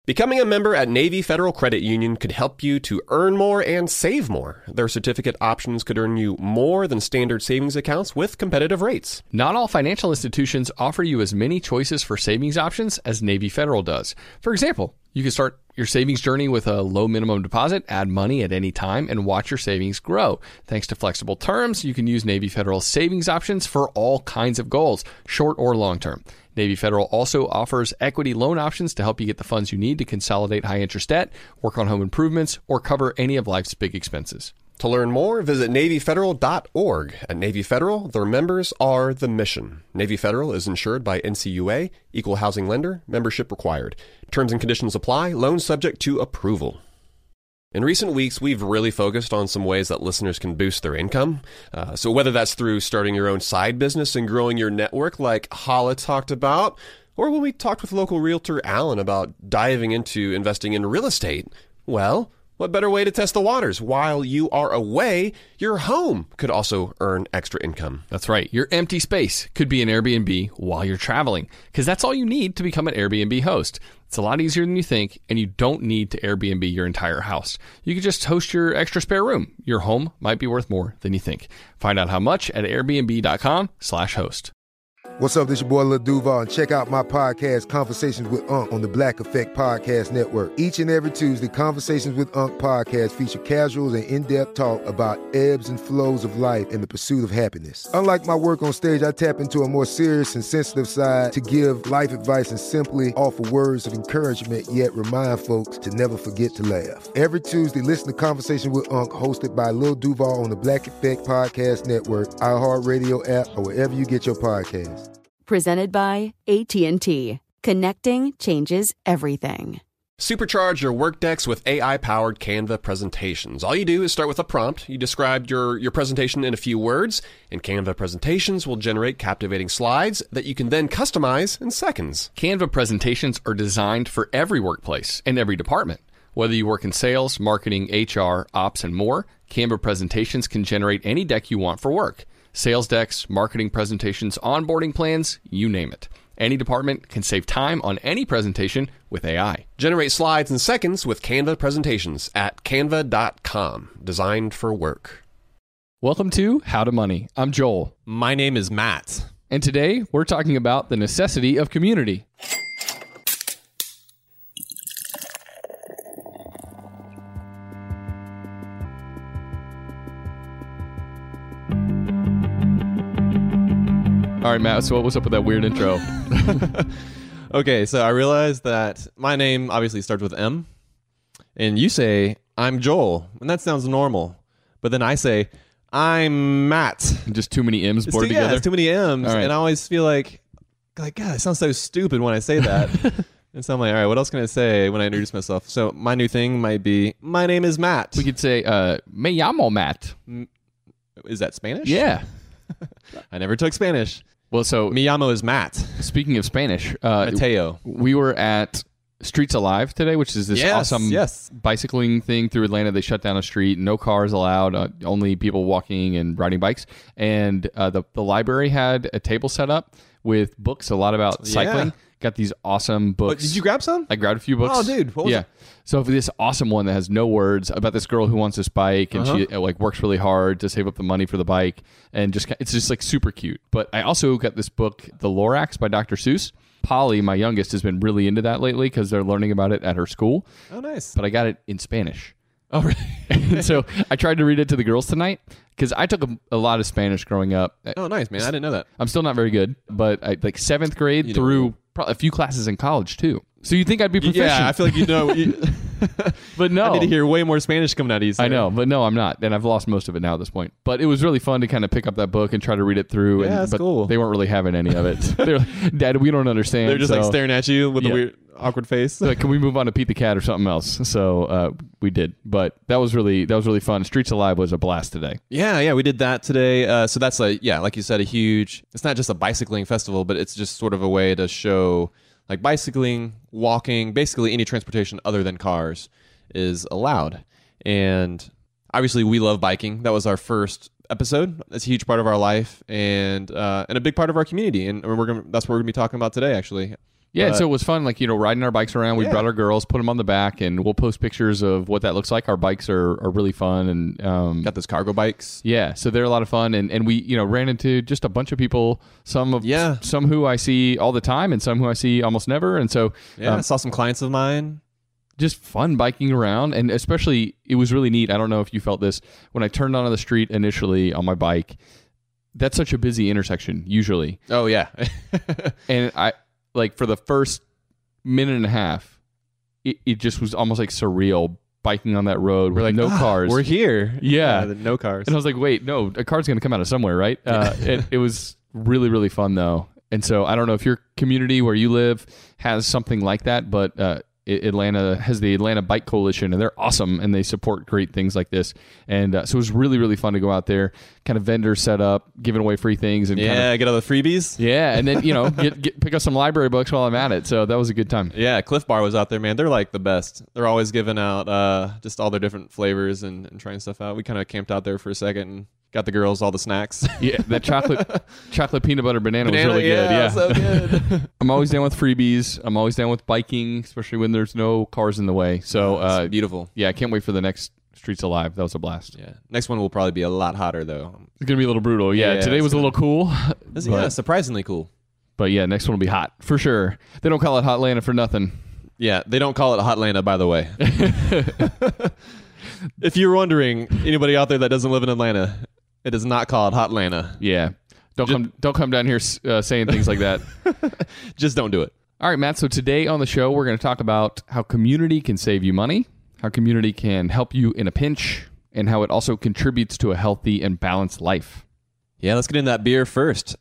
Becoming a member at Navy Federal Credit Union could help you to earn more and save more. Their certificate options could earn you more than standard savings accounts with competitive rates. Not all financial institutions offer you as many choices for savings options as Navy Federal does. For example, you can start your savings journey with a low minimum deposit, add money at any time, and watch your savings grow. Thanks to flexible terms, you can use Navy Federal's savings options for all kinds of goals, short or long term. Navy Federal also offers equity loan options to help you get the funds you need to consolidate high-interest debt, work on home improvements, or cover any of life's big expenses. To learn more, visit NavyFederal.org. At Navy Federal, their members are the mission. Navy Federal is insured by NCUA, Equal Housing Lender, membership required. Terms and conditions apply, loans subject to approval. In recent weeks, we've really focused on some ways that listeners can boost their income. So whether that's through starting your own side business and growing your network like Hala talked about, or when we talked with local realtor Alan about diving into investing in real estate, well, what better way to test the waters? While you are away, your home could also earn extra income. That's right. Your empty space could be an Airbnb while you're traveling, because that's all you need to become an Airbnb host. It's a lot easier than you think, and you don't need to Airbnb your entire house. You can just host your extra spare room. Your home might be worth more than you think. Find out how much at airbnb.com/host. What's up, this your boy Lil Duval, and check out my podcast, Conversations with Unc, on the Black Effect Podcast Network. Each and every Tuesday, Conversations with Unc podcast feature casuals and in-depth talk about ebbs and flows of life and the pursuit of happiness. Unlike my work on stage, I tap into a more serious and sensitive side to give life advice and simply offer words of encouragement, yet remind folks to never forget to laugh. Every Tuesday, listen to Conversation with Unc, hosted by Lil Duval on the Black Effect Podcast Network, iHeartRadio app, or wherever you get your podcasts. Presented by AT&T. Connecting changes everything. Supercharge your Workdex with AI-powered Canva presentations. All you do is start with a prompt. You describe your presentation in a few words, and Canva presentations will generate captivating slides that you can then customize in seconds. Canva presentations are designed for every workplace and every department. Whether you work in sales, marketing, HR, ops, and more, Canva presentations can generate any deck you want for work. Sales decks, marketing presentations, onboarding plans, you name it. Any department can save time on any presentation with AI. Generate slides in seconds with Canva presentations at canva.com. Designed for work. Welcome to How to Money. I'm Joel. My name is Matt. And today we're talking about the necessity of community. All right, Matt, so what was up with that weird intro? Okay, so I realized that my name obviously starts with M, and you say, I'm Joel, and that sounds normal. But then I say, I'm Matt. Just too many M's bored together? Yeah, it's too many M's, right. And I always feel like, God, it sounds so stupid when I say that. And so I'm like, all right, what else can I say when I introduce myself? So my new thing might be, my name is Matt. We could say, me llamo Matt. Is that Spanish? Yeah. I never took Spanish. Well, so Mi llamo is Matt. Speaking of Spanish, Mateo. We were at Streets Alive today, which is this awesome bicycling thing through Atlanta. They shut down a street, no cars allowed, only people walking and riding bikes. And the library had a table set up with books, a lot about cycling. Yeah. Got these awesome books. Did you grab some? I grabbed a few books. Oh, dude. What was it? So for this awesome one that has no words about this girl who wants this bike, and she works really hard to save up the money for the bike, and it's just like super cute. But I also got this book, The Lorax by Dr. Seuss. Polly, my youngest, has been really into that lately because they're learning about it at her school. Oh, nice. But I got it in Spanish. Oh, really? And so I tried to read it to the girls tonight because I took a lot of Spanish growing up. Oh, nice, man. I didn't know that. I'm still not very good, but I, like 7th grade through probably a few classes in college too. So you think I'd be proficient? Yeah, I feel like you know. But no. I need to hear way more Spanish coming out of you. I know, but no, I'm not. And I've lost most of it now at this point. But it was really fun to kind of pick up that book and try to read it through. Yeah, that's cool. They weren't really having any of it. They're like, Dad, we don't understand. They're just like staring at you with a weird, awkward face. So, can we move on to Pete the Cat or something else? So we did. But that was really fun. Streets Alive was a blast today. Yeah, we did that today. So that's like you said, it's not just a bicycling festival, but it's just sort of a way to show like bicycling, walking, basically any transportation other than cars is allowed. And obviously we love biking. That was our first episode. That's a huge part of our life and a big part of our community. And that's what we're going to be talking about today, actually. Yeah, and so it was fun, like, riding our bikes around. We brought our girls, put them on the back, and we'll post pictures of what that looks like. Our bikes are really fun. And Got those cargo bikes. yeah, so they're a lot of fun. And we, ran into just a bunch of people, some who I see all the time and some who I see almost never. And so Yeah, I saw some clients of mine. just fun biking around. And especially, it was really neat. I don't know if you felt this. When I turned onto the street initially on my bike, that's such a busy intersection, usually. Oh, yeah. And I... like for the first minute and a half, it just was almost like surreal biking on that road with no cars. We're here. Yeah. No cars. And I was like, wait, no, a car's going to come out of somewhere, right? It was really, really fun though. And so I don't know if your community where you live has something like that, but Atlanta has the Atlanta Bike Coalition, and they're awesome, and they support great things like this. And so it was really, really fun to go out there, kind of vendors set up, giving away free things. And get all the freebies. Yeah, and then, pick up some library books while I'm at it. So that was a good time. Yeah, Cliff Bar was out there, man. They're like the best. They're always giving out just all their different flavors and trying stuff out. We kind of camped out there for a second and got the girls all the snacks. Yeah, that chocolate peanut butter banana was really good. Yeah, so good. I'm always down with freebies. I'm always down with biking, especially when there's no cars in the way. So it's beautiful. Yeah, I can't wait for the next Streets Alive. That was a blast. Yeah, next one will probably be a lot hotter though. It's gonna be a little brutal. Yeah, today was a little cool. Yeah, surprisingly cool. But yeah, next one will be hot for sure. They don't call it Hotlanta for nothing. Yeah, they don't call it Hotlanta, by the way. If you're wondering, anybody out there that doesn't live in Atlanta, it is not called Hotlanta. Yeah, don't come down here saying things like that. Just don't do it. All right, Matt. So today on the show, we're going to talk about how community can save you money, how community can help you in a pinch, and how it also contributes to a healthy and balanced life. Yeah, let's get into that beer first.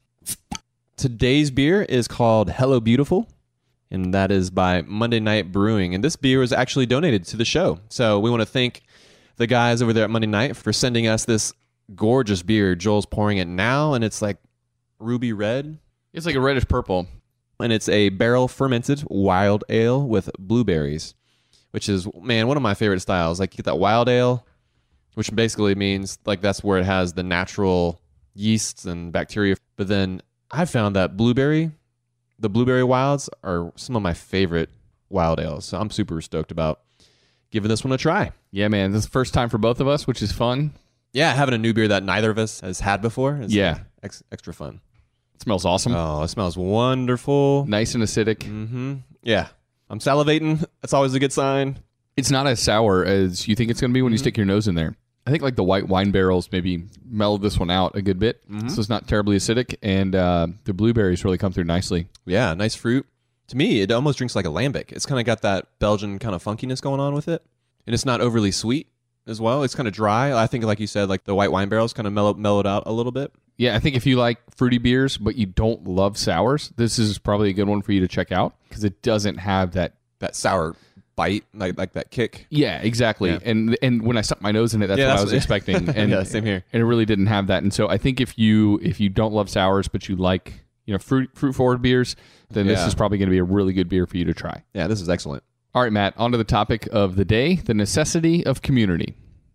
Today's beer is called Hello Beautiful, and that is by Monday Night Brewing. And this beer was actually donated to the show. So we want to thank the guys over there at Monday Night for sending us this gorgeous beer. Joel's pouring it now, and it's like ruby red. It's like a reddish purple. And it's a barrel fermented wild ale with blueberries, which is, man, one of my favorite styles. Like, you get that wild ale, which basically means like that's where it has the natural yeasts and bacteria. But then I found that the blueberry wilds are some of my favorite wild ales. So I'm super stoked about giving this one a try. Yeah, man. This is the first time for both of us, which is fun. Yeah, having a new beer that neither of us has had before is extra fun. It smells awesome. Oh, it smells wonderful. Nice and acidic. Mm-hmm. Yeah. I'm salivating. That's always a good sign. It's not as sour as you think it's going to be when you stick your nose in there. I think like the white wine barrels maybe mellowed this one out a good bit. So it's not terribly acidic, and the blueberries really come through nicely. Yeah, nice fruit. To me, it almost drinks like a lambic. It's kind of got that Belgian kind of funkiness going on with it. And it's not overly sweet as well. It's kind of dry. I think, like you said, like the white wine barrels kind of mellowed out a little bit. Yeah, I think if you like fruity beers, but you don't love sours, this is probably a good one for you to check out because it doesn't have that sour bite, like that kick. Yeah, exactly. Yeah. And when I stuck my nose in it, that's what I was expecting. And yeah, same here. And it really didn't have that. And so I think if you don't love sours, but you like fruit forward beers, then this is probably going to be a really good beer for you to try. Yeah, this is excellent. All right, Matt, on to the topic of the day, the necessity of community.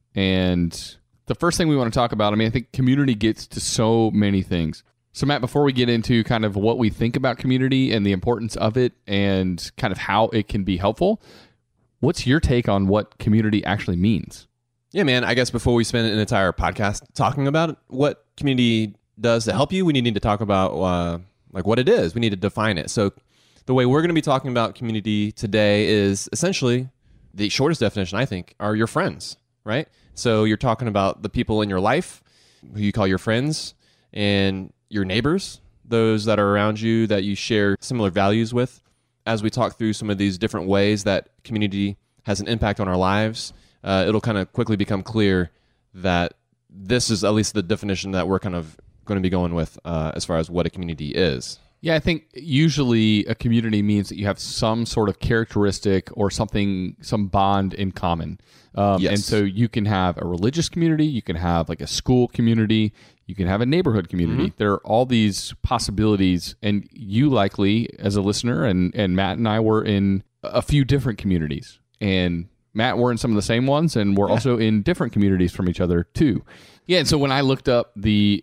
And the first thing we want to talk about, I think community gets to so many things. So, Matt, before we get into kind of what we think about community and the importance of it and kind of how it can be helpful, what's your take on what community actually means? Yeah, man, I guess before we spend an entire podcast talking about what community does to help you, we need to talk about like what it is. We need to define it. So the way we're going to be talking about community today is essentially the shortest definition, I think, are your friends, right? So you're talking about the people in your life who you call your friends and your neighbors, those that are around you that you share similar values with. As we talk through some of these different ways that community has an impact on our lives, it'll kind of quickly become clear that this is at least the definition that we're kind of going to be going with as far as what a community is. Yeah, I think usually a community means that you have some sort of characteristic or some bond in common. Yes. And so you can have a religious community, you can have like a school community, you can have a neighborhood community. There are all these possibilities, and you likely, as a listener, and Matt and I were in a few different communities. And Matt, we're in some of the same ones, and we're also in different communities from each other too. Yeah, and so when I looked up the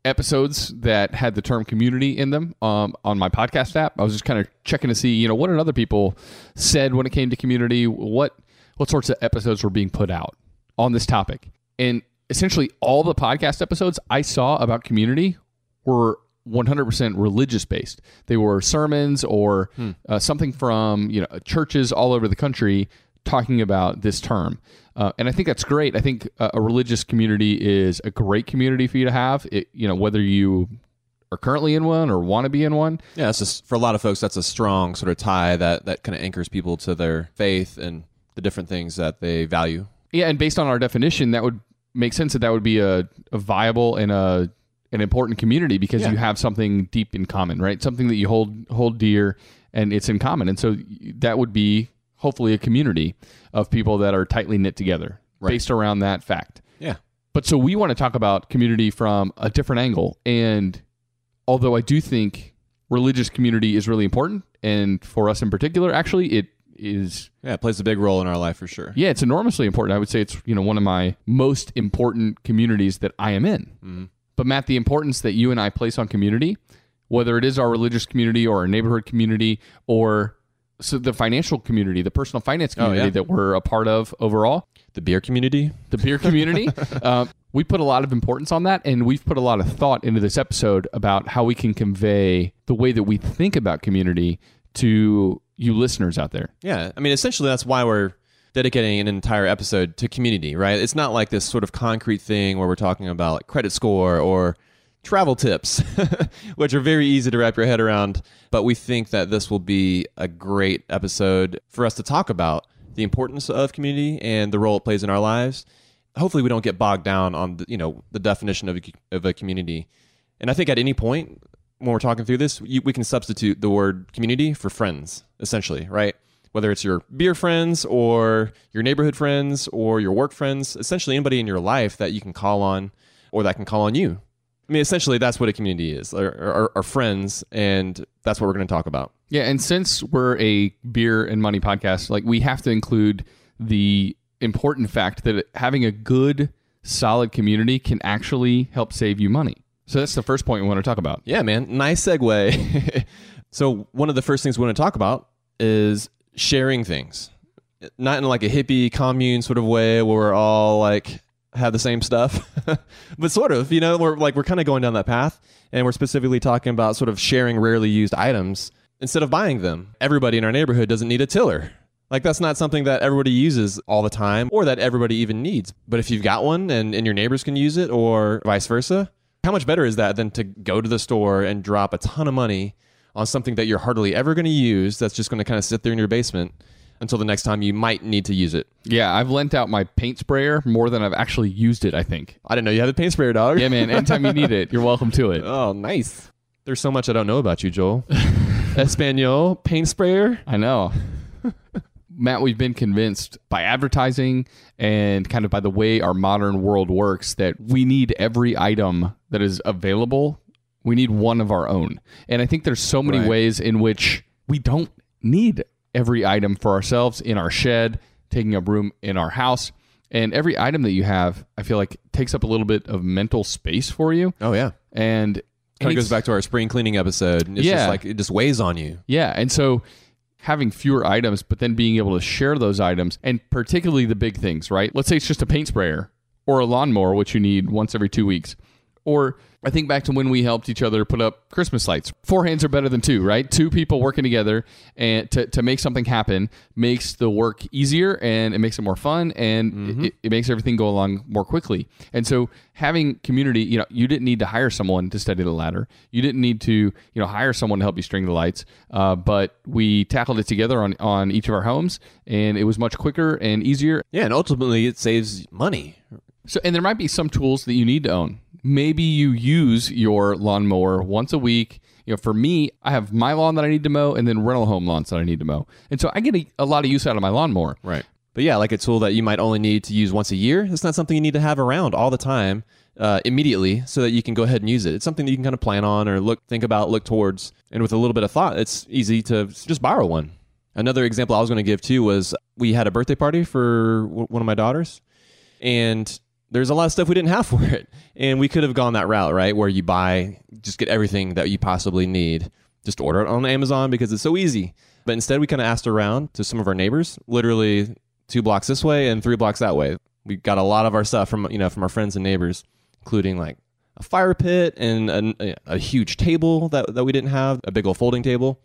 episodes that had the term community in them on my podcast app. I was just kind of checking to see, what did other people said when it came to community, what sorts of episodes were being put out on this topic. And essentially all the podcast episodes I saw about community were 100% religious based. They were sermons or something from churches all over the country talking about this term. And I think that's great. I think a religious community is a great community for you to have, whether you are currently in one or want to be in one. Yeah, it's just, for a lot of folks, that's a strong sort of tie that kind of anchors people to their faith and the different things that they value. Yeah, and based on our definition, that would make sense that would be a viable and an important community because you have something deep in common, right? Something that you hold dear and it's in common. And so that would be hopefully a community of people that are tightly knit together based around that fact. Yeah. But so we want to talk about community from a different angle. And although I do think religious community is really important, and for us in particular, actually, it is... Yeah, it plays a big role in our life for sure. Yeah, it's enormously important. I would say it's one of my most important communities that I am in. Mm-hmm. But Matt, the importance that you and I place on community, whether it is our religious community or our neighborhood community or the financial community, the personal finance community that we're a part of overall. The beer community. We put a lot of importance on that, and we've put a lot of thought into this episode about how we can convey the way that we think about community to you listeners out there. Yeah, I mean, essentially that's why we're dedicating an entire episode to community, right? It's not like this sort of concrete thing where we're talking about like credit score or travel tips, which are very easy to wrap your head around. But we think that this will be a great episode for us to talk about the importance of community and the role it plays in our lives. Hopefully we don't get bogged down on the definition of a community. And I think at any point when we're talking through this, we can substitute the word community for friends, essentially, right? Whether it's your beer friends or your neighborhood friends or your work friends, essentially anybody in your life that you can call on or that can call on you. I mean, essentially, that's what a community is, our friends, and that's what we're going to talk about. Yeah, and since we're a beer and money podcast, we have to include the important fact that having a good, solid community can actually help save you money. So that's the first point we want to talk about. Yeah, man. Nice segue. So one of the first things we want to talk about is sharing things. Not in like a hippie commune sort of way where we're all like have the same stuff, but sort of, we're kind of going down that path, and we're specifically talking about sort of sharing rarely used items instead of buying them. Everybody in our neighborhood doesn't need a tiller. Like, that's not something that everybody uses all the time or that everybody even needs. But if you've got one and your neighbors can use it or vice versa, how much better is that than to go to the store and drop a ton of money on something that you're hardly ever going to use that's just going to kind of sit there in your basement until the next time you might need to use it. Yeah, I've lent out my paint sprayer more than I've actually used it, I think. I didn't know you had a paint sprayer, dog. Yeah, man. Anytime you need it, you're welcome to it. Oh, nice. There's so much I don't know about you, Joel. Espanol, paint sprayer. I know. Matt, we've been convinced by advertising and kind of by the way our modern world works that we need every item that is available. We need one of our own. And I think there's so many ways in which we don't need every item for ourselves in our shed, taking up room in our house. And every item that you have, I feel like, takes up a little bit of mental space for you. Oh, yeah. And kind of goes back to our spring cleaning episode. It's just like, it just weighs on you. Yeah. And so having fewer items, but then being able to share those items, and particularly the big things, right? Let's say it's just a paint sprayer or a lawnmower, which you need once every 2 weeks. Or I think back to when we helped each other put up Christmas lights. 4 hands are better than 2, right? 2 people working together and to make something happen makes the work easier, and it makes it more fun, and it makes everything go along more quickly. And so having community, you didn't need to hire someone to steady the ladder. You didn't need to, hire someone to help you string the lights. But we tackled it together on each of our homes, and it was much quicker and easier. Yeah, and ultimately it saves money. So, and there might be some tools that you need to own. Maybe you use your lawnmower once a week. For me, I have my lawn that I need to mow and then rental home lawns that I need to mow. And so I get a lot of use out of my lawnmower. Right. But yeah, like a tool that you might only need to use once a year, it's not something you need to have around all the time immediately so that you can go ahead and use it. It's something that you can kind of plan on or think about, look towards. And with a little bit of thought, it's easy to just borrow one. Another example I was going to give too was we had a birthday party for one of my daughters. And there's a lot of stuff we didn't have for it. And we could have gone that route, right? Where you just get everything that you possibly need. Just order it on Amazon because it's so easy. But instead, we kind of asked around to some of our neighbors, literally 2 blocks this way and 3 blocks that way. We got a lot of our stuff from our friends and neighbors, including like a fire pit and a huge table that we didn't have, a big old folding table.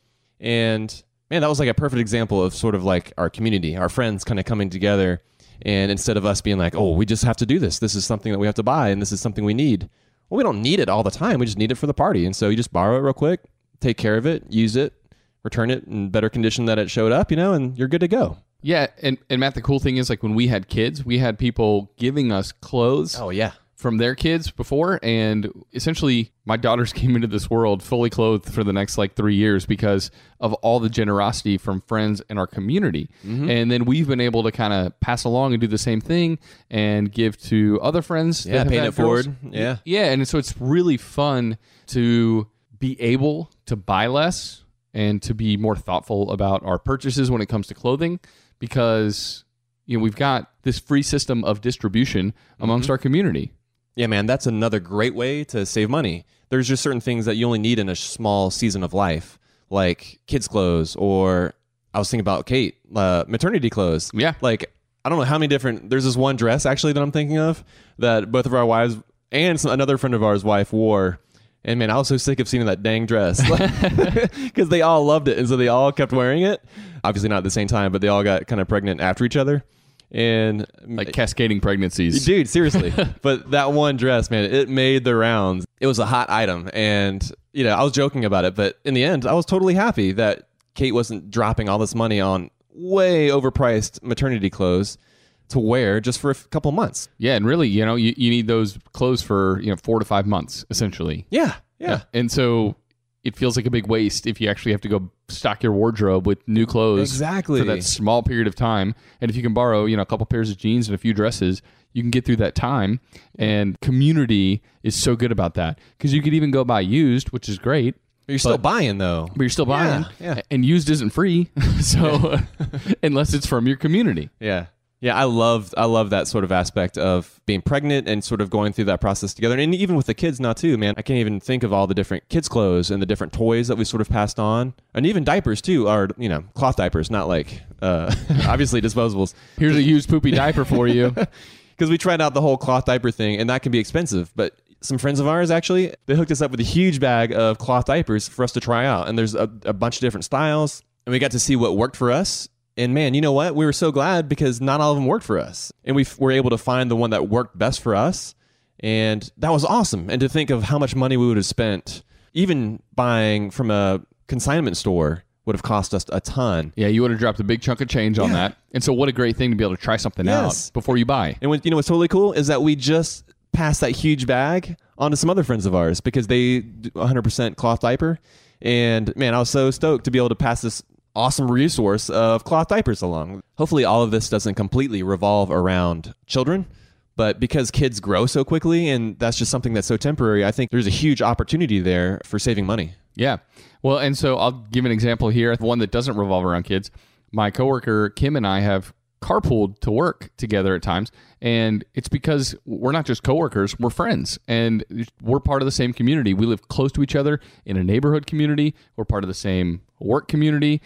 And man, that was like a perfect example of sort of like our community, our friends kind of coming together. And instead of us being like, oh, we just have to do this. This is something that we have to buy and this is something we need. Well, we don't need it all the time. We just need it for the party. And so you just borrow it real quick, take care of it, use it, return it in better condition that it showed up, and you're good to go. Yeah. And Matt, the cool thing is like when we had kids, we had people giving us clothes. Oh, yeah. From their kids before, and essentially my daughters came into this world fully clothed for the next like 3 years because of all the generosity from friends in our community. And then we've been able to kind of pass along and do the same thing and give to other friends. Yeah, paying it forward. Yeah. Yeah, and so it's really fun to be able to buy less and to be more thoughtful about our purchases when it comes to clothing because we've got this free system of distribution amongst our community. Yeah, man, that's another great way to save money. There's just certain things that you only need in a small season of life, like kids' clothes, or I was thinking about Kate, maternity clothes. Yeah. Like, I don't know how many different, there's this one dress actually that I'm thinking of that both of our wives and another friend of ours' wife wore. And man, I was so sick of seeing that dang dress because they all loved it. And so they all kept wearing it. Obviously not at the same time, but they all got kind of pregnant after each other. And like cascading pregnancies. Dude, seriously. But that one dress, man, it made the rounds. It was a hot item. And, I was joking about it. But in the end, I was totally happy that Kate wasn't dropping all this money on way overpriced maternity clothes to wear just for a couple months. Yeah. And really, you need those clothes for, 4 to 5 months, essentially. Yeah. And so it feels like a big waste if you actually have to go stock your wardrobe with new clothes for that small period of time. And if you can borrow, a couple pairs of jeans and a few dresses, you can get through that time. And community is so good about that because you could even go buy used, which is great. But you're still buying, though. But you're still buying. Yeah. And used isn't free. So unless it's from your community. Yeah. Yeah, I love that sort of aspect of being pregnant and sort of going through that process together. And even with the kids now too, man, I can't even think of all the different kids' clothes and the different toys that we sort of passed on. And even diapers too, are, cloth diapers, not like, obviously disposables. Here's a used poopy diaper for you. Because we tried out the whole cloth diaper thing and that can be expensive. But some friends of ours, actually, they hooked us up with a huge bag of cloth diapers for us to try out. And there's a bunch of different styles. And we got to see what worked for us. And man, you know what? We were so glad because not all of them worked for us. And we were able to find the one that worked best for us. And that was awesome. And to think of how much money we would have spent, even buying from a consignment store would have cost us a ton. Yeah, you would have dropped a big chunk of change on that. And so what a great thing to be able to try something out before you buy. And what's totally cool is that we just passed that huge bag on to some other friends of ours because they do 100% cloth diaper. And man, I was so stoked to be able to pass this awesome resource of cloth diapers along. Hopefully all of this doesn't completely revolve around children, but because kids grow so quickly and that's just something that's so temporary, I think there's a huge opportunity there for saving money. Yeah. Well, and so I'll give an example here, one that doesn't revolve around kids. My coworker Kim and I have carpooled to work together at times, and it's because we're not just coworkers, we're friends, and we're part of the same community. We live close to each other in a neighborhood community. We're part of the same work community,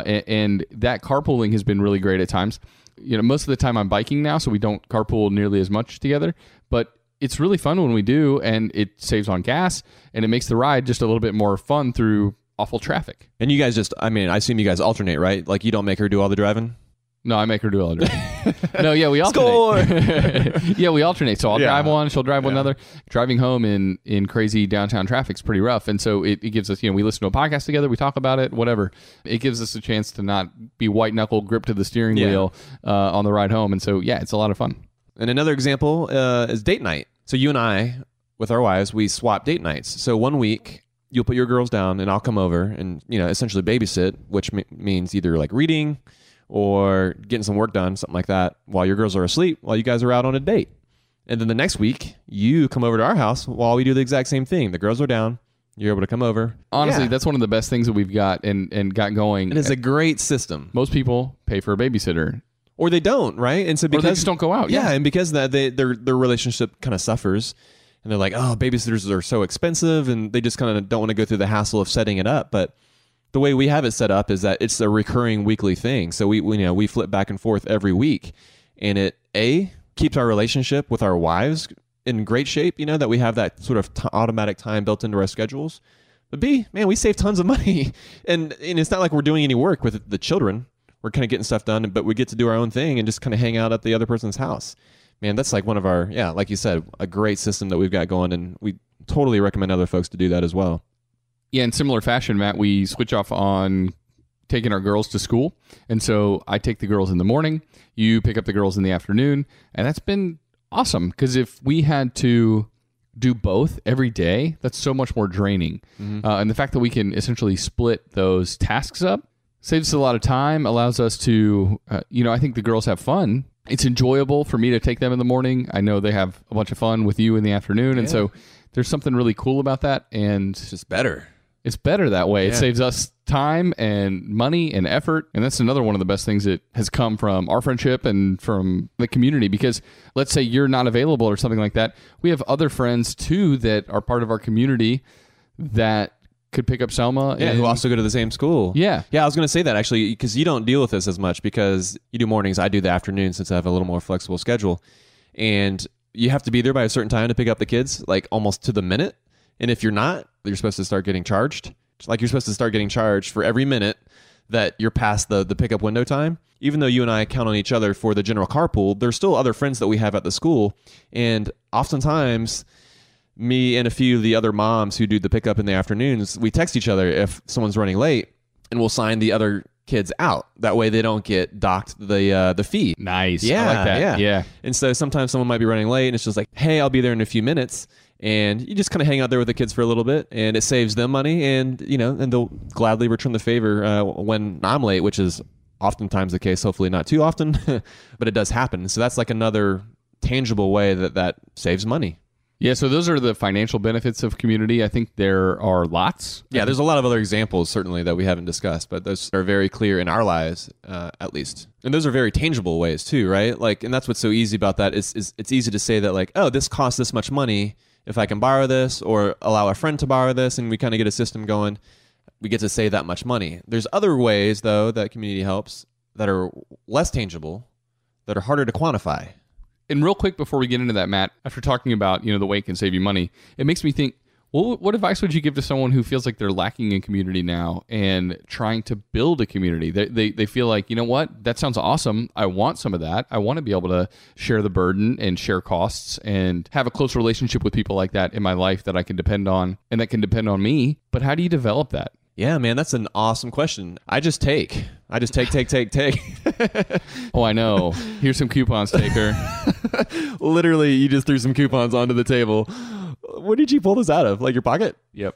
and that carpooling has been really great at times. Most of the time I'm biking now, so we don't carpool nearly as much together, but it's really fun when we do, and it saves on gas, and it makes the ride just a little bit more fun through awful traffic. And you guys I assume you guys alternate, right? Like you don't make her do all the driving? No, I make her do all the driving. No, yeah, we alternate. Yeah, we alternate. So I'll drive one, she'll drive one another. Driving home in crazy downtown traffic's pretty rough. And so it gives us, we listen to a podcast together, we talk about it, whatever. It gives us a chance to not be white knuckle gripped to the steering wheel on the ride home. And so, yeah, it's a lot of fun. And another example is date night. So you and I, with our wives, we swap date nights. So one week, you'll put your girls down and I'll come over and, essentially babysit, which means either like reading or getting some work done, something like that, while your girls are asleep, while you guys are out on a date. And then the next week, you come over to our house while we do the exact same thing. The girls are down. You're able to come over. Honestly, that's one of the best things that we've got and got going. And it's a great system. Most people pay for a babysitter. or they don't, right? And so because they just don't go out. Yeah, and because that their relationship kind of suffers, and they're like, oh, babysitters are so expensive, and they just kind of don't want to go through the hassle of setting it up. But the way we have it set up is that it's a recurring weekly thing. So we flip back and forth every week, and it keeps our relationship with our wives in great shape. That we have that sort of automatic time built into our schedules. But B, man, we save tons of money, and it's not like we're doing any work with the children. We're kind of getting stuff done, but we get to do our own thing and just kind of hang out at the other person's house. Man, that's like one of our, like you said, a great system that we've got going, and we totally recommend other folks to do that as well. Yeah, in similar fashion, Matt, we switch off on taking our girls to school. And so I take the girls in the morning, you pick up the girls in the afternoon, and that's been awesome because if we had to do both every day, that's so much more draining. And the fact that we can essentially split those tasks up saves us a lot of time, allows us to, I think the girls have fun. It's enjoyable for me to take them in the morning. I know they have a bunch of fun with you in the afternoon. And so there's something really cool about that. And it's just better. It's better that way. Yeah. It saves us time and money and effort. And that's another one of the best things that has come from our friendship and from the community. Because let's say you're not available or something like that. We have other friends too that are part of our community that could pick up Selma. Yeah, who also go to the same school. Yeah. Yeah, I was going to say that actually, because you don't deal with this as much because you do mornings. I do the afternoon since I have a little more flexible schedule. And you have to be there by a certain time to pick up the kids, like almost to the minute. And if you're not, you're supposed to start getting charged. Like you're supposed to start getting charged for every minute that you're past the pickup window time. Even though you and I count on each other for the general carpool, there's still other friends that we have at the school. And oftentimes, me and a few of the other moms who do the pickup in the afternoons, we text each other if someone's running late, and we'll sign the other kids out. That way they don't get docked the fee. Nice. Yeah, I like that. Yeah. And so sometimes someone might be running late, and it's just like, hey, I'll be there in a few minutes. And you just kind of hang out there with the kids for a little bit, and it saves them money, and and they'll gladly return the favor when I'm late, which is oftentimes the case. Hopefully not too often, but it does happen. So that's like another tangible way that saves money. Yeah, so those are the financial benefits of community. I think there are lots. Yeah, there's a lot of other examples, certainly, that we haven't discussed, but those are very clear in our lives, at least. And those are very tangible ways, too, right? Like, and that's what's so easy about that is it's easy to say that, like, oh, this costs this much money. If I can borrow this or allow a friend to borrow this, and we kind of get a system going, we get to save that much money. There's other ways, though, that community helps that are less tangible, that are harder to quantify. And real quick before we get into that, Matt, after talking about, the way it can save you money, it makes me think, well, what advice would you give to someone who feels like they're lacking in community now and trying to build a community? They feel like, you know what, that sounds awesome. I want some of that. I want to be able to share the burden and share costs and have a close relationship with people like that in my life that I can depend on and that can depend on me. But how do you develop that? Yeah, man, that's an awesome question. I just take. Oh, I know. Here's some coupons, taker. Literally, you just threw some coupons onto the table. Where did you pull this out of? Like your pocket? Yep.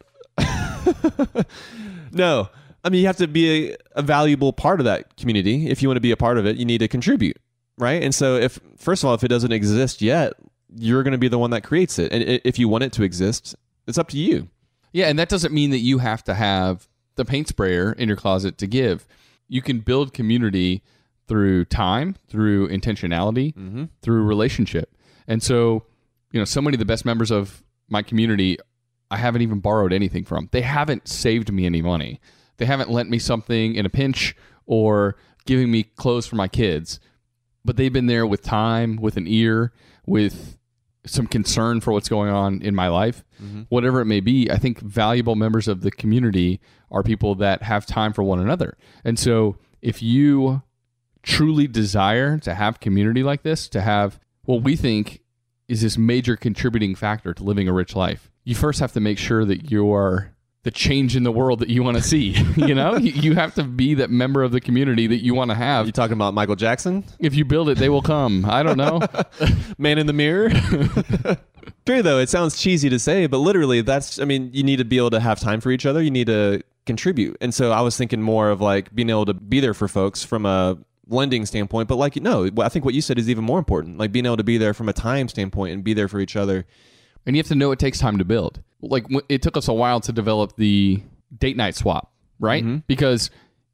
No. I mean, you have to be a valuable part of that community. If you want to be a part of it, you need to contribute, right? And so first of all, if it doesn't exist yet, you're going to be the one that creates it. And if you want it to exist, it's up to you. Yeah, and that doesn't mean that you have to have the paint sprayer in your closet to give. You can build community through time, through intentionality, through relationship. And so, so many of the best members of my community, I haven't even borrowed anything from. They haven't saved me any money. They haven't lent me something in a pinch or giving me clothes for my kids. But they've been there with time, with an ear, with some concern for what's going on in my life, whatever it may be. I think valuable members of the community are people that have time for one another. And so if you truly desire to have community like this, to have what we think is this major contributing factor to living a rich life, you first have to make sure that you are the change in the world that you want to see. You have to be that member of the community that you want to have. You talking about Michael Jackson? If you build it, they will come. I don't know. Man in the mirror? True, though. It sounds cheesy to say, but literally you need to be able to have time for each other. You need to contribute. And so I was thinking more of like being able to be there for folks from a lending standpoint, but I think what you said is even more important, like being able to be there from a time standpoint and be there for each other. And you have to know it takes time to build. Like it took us a while to develop the date night swap, right? Because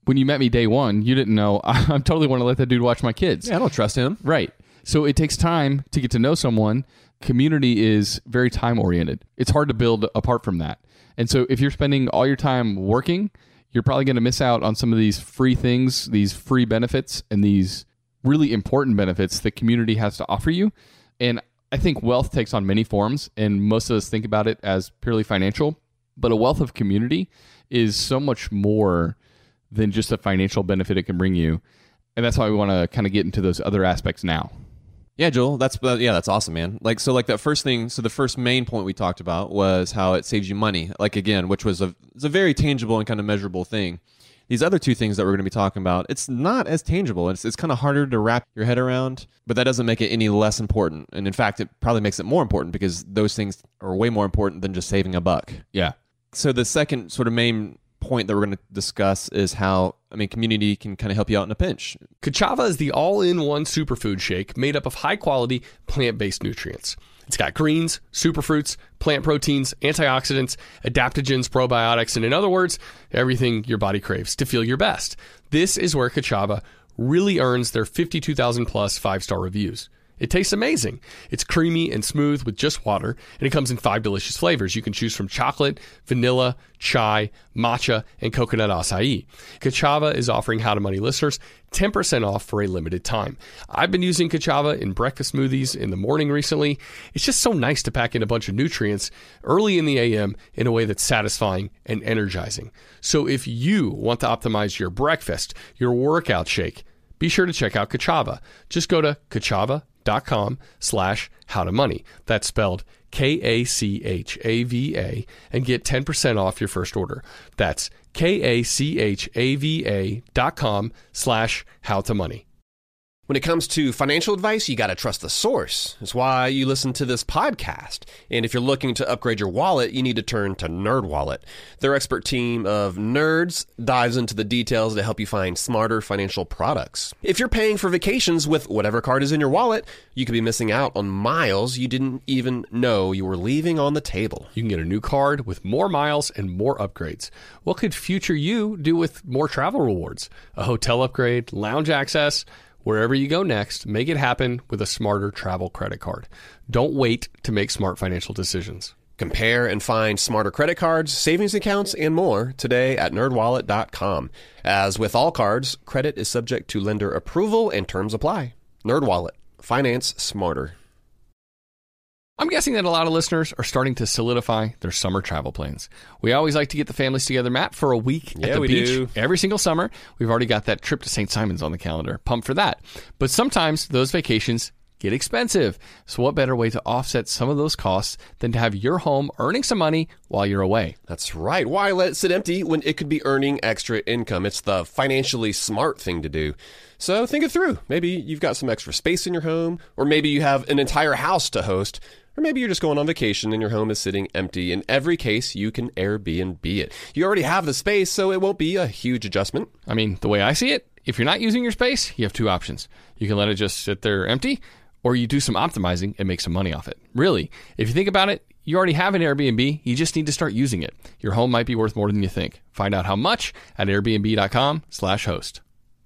when you met me day one, you didn't know I totally want to let that dude watch my kids. Yeah, I don't trust him. Right. So it takes time to get to know someone. Community is very time oriented. It's hard to build apart from that. And so if you're spending all your time working, you're probably going to miss out on some of these free things, these free benefits, and these really important benefits that community has to offer you. And I think wealth takes on many forms, and most of us think about it as purely financial. But a wealth of community is so much more than just a financial benefit it can bring you. And that's why we want to kind of get into those other aspects now. Yeah, Joel, that's awesome, man. That first thing, so the first main point we talked about was how it saves you money. Like, again, which was it's a very tangible and kind of measurable thing. These other two things that we're going to be talking about, it's not as tangible. It's kind of harder to wrap your head around, but that doesn't make it any less important. And in fact, it probably makes it more important because those things are way more important than just saving a buck. Yeah. So the second sort of main point that we're going to discuss is how, community can kind of help you out in a pinch. Ka'Chava is the all-in-one superfood shake made up of high-quality plant-based nutrients. It's got greens, superfruits, plant proteins, antioxidants, adaptogens, probiotics, and in other words, everything your body craves to feel your best. This is where Ka'Chava really earns their 52,000 plus 5-star reviews. It tastes amazing. It's creamy and smooth with just water, and it comes in 5 delicious flavors. You can choose from chocolate, vanilla, chai, matcha, and coconut acai. Ka'Chava is offering How to Money listeners 10% off for a limited time. I've been using Ka'Chava in breakfast smoothies in the morning recently. It's just so nice to pack in a bunch of nutrients early in the AM in a way that's satisfying and energizing. So if you want to optimize your breakfast, your workout shake, be sure to check out Ka'Chava. Just go to kachava.com/howtomoney. That's spelled Kachava and get 10% off your first order. That's Kachava.com/howtomoney. When it comes to financial advice, you got to trust the source. That's why you listen to this podcast. And if you're looking to upgrade your wallet, you need to turn to NerdWallet. Their expert team of nerds dives into the details to help you find smarter financial products. If you're paying for vacations with whatever card is in your wallet, you could be missing out on miles you didn't even know you were leaving on the table. You can get a new card with more miles and more upgrades. What could future you do with more travel rewards? A hotel upgrade, lounge access? Wherever you go next, make it happen with a smarter travel credit card. Don't wait to make smart financial decisions. Compare and find smarter credit cards, savings accounts, and more today at nerdwallet.com. As with all cards, credit is subject to lender approval and terms apply. NerdWallet. Finance smarter. I'm guessing that a lot of listeners are starting to solidify their summer travel plans. We always like to get the families together, Matt, for a week at the beach every single summer. We've already got that trip to St. Simon's on the calendar. Pumped for that. But sometimes those vacations get expensive. So what better way to offset some of those costs than to have your home earning some money while you're away? That's right. Why let it sit empty when it could be earning extra income? It's the financially smart thing to do. So think it through. Maybe you've got some extra space in your home, or maybe you have an entire house to host, or maybe you're just going on vacation and your home is sitting empty. In every case, you can Airbnb it. You already have the space, so it won't be a huge adjustment. I mean, the way I see it, if you're not using your space, you have two options. You can let it just sit there empty, or you do some optimizing and make some money off it. Really, if you think about it, you already have an Airbnb. You just need to start using it. Your home might be worth more than you think. Find out how much at airbnb.com/host.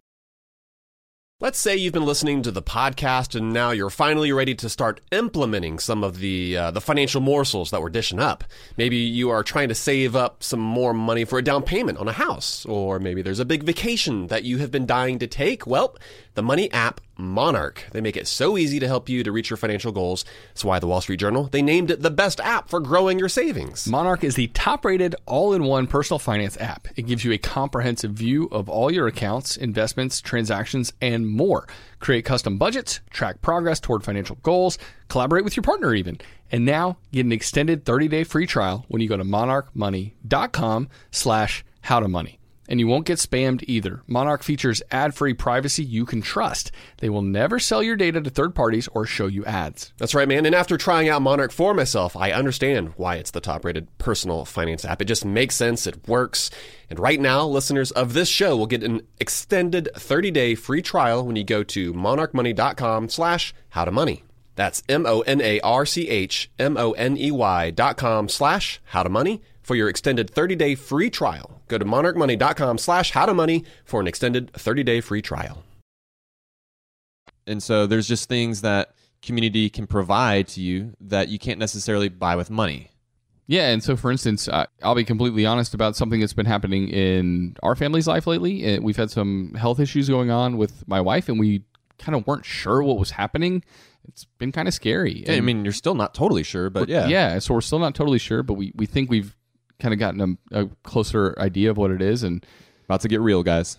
Let's say you've been listening to the podcast and now you're finally ready to start implementing some of the financial morsels that we're dishing up. Maybe you are trying to save up some more money for a down payment on a house, or maybe there's a big vacation that you have been dying to take. Well, the money app Monarch. They make it so easy to help you to reach your financial goals. That's why the Wall Street Journal, they named it the best app for growing your savings. Monarch is the top-rated all-in-one personal finance app. It gives you a comprehensive view of all your accounts, investments, transactions, and more. Create custom budgets, track progress toward financial goals, collaborate with your partner even. And now get an extended 30-day free trial when you go to monarchmoney.com/howtomoney. And you won't get spammed either. Monarch features ad-free privacy you can trust. They will never sell your data to third parties or show you ads. That's right, man. And after trying out Monarch for myself, I understand why it's the top-rated personal finance app. It just makes sense. It works. And right now, listeners of this show will get an extended 30-day free trial when you go to monarchmoney.com/howtomoney. That's monarchmoney.com/howtomoney for your extended 30-day free trial. Go to monarchmoney.com/howtomoney for an extended 30-day free trial. And so there's just things that community can provide to you that you can't necessarily buy with money. Yeah, and so for instance, I'll be completely honest about something that's been happening in our family's life lately. We've had some health issues going on with my wife, and we kind of weren't sure what was happening. It's been kind of scary. Yeah, I mean, you're still not totally sure, but yeah. Yeah, so we're still not totally sure, but we think we've kind of gotten a closer idea of what it is. And about to get real, guys.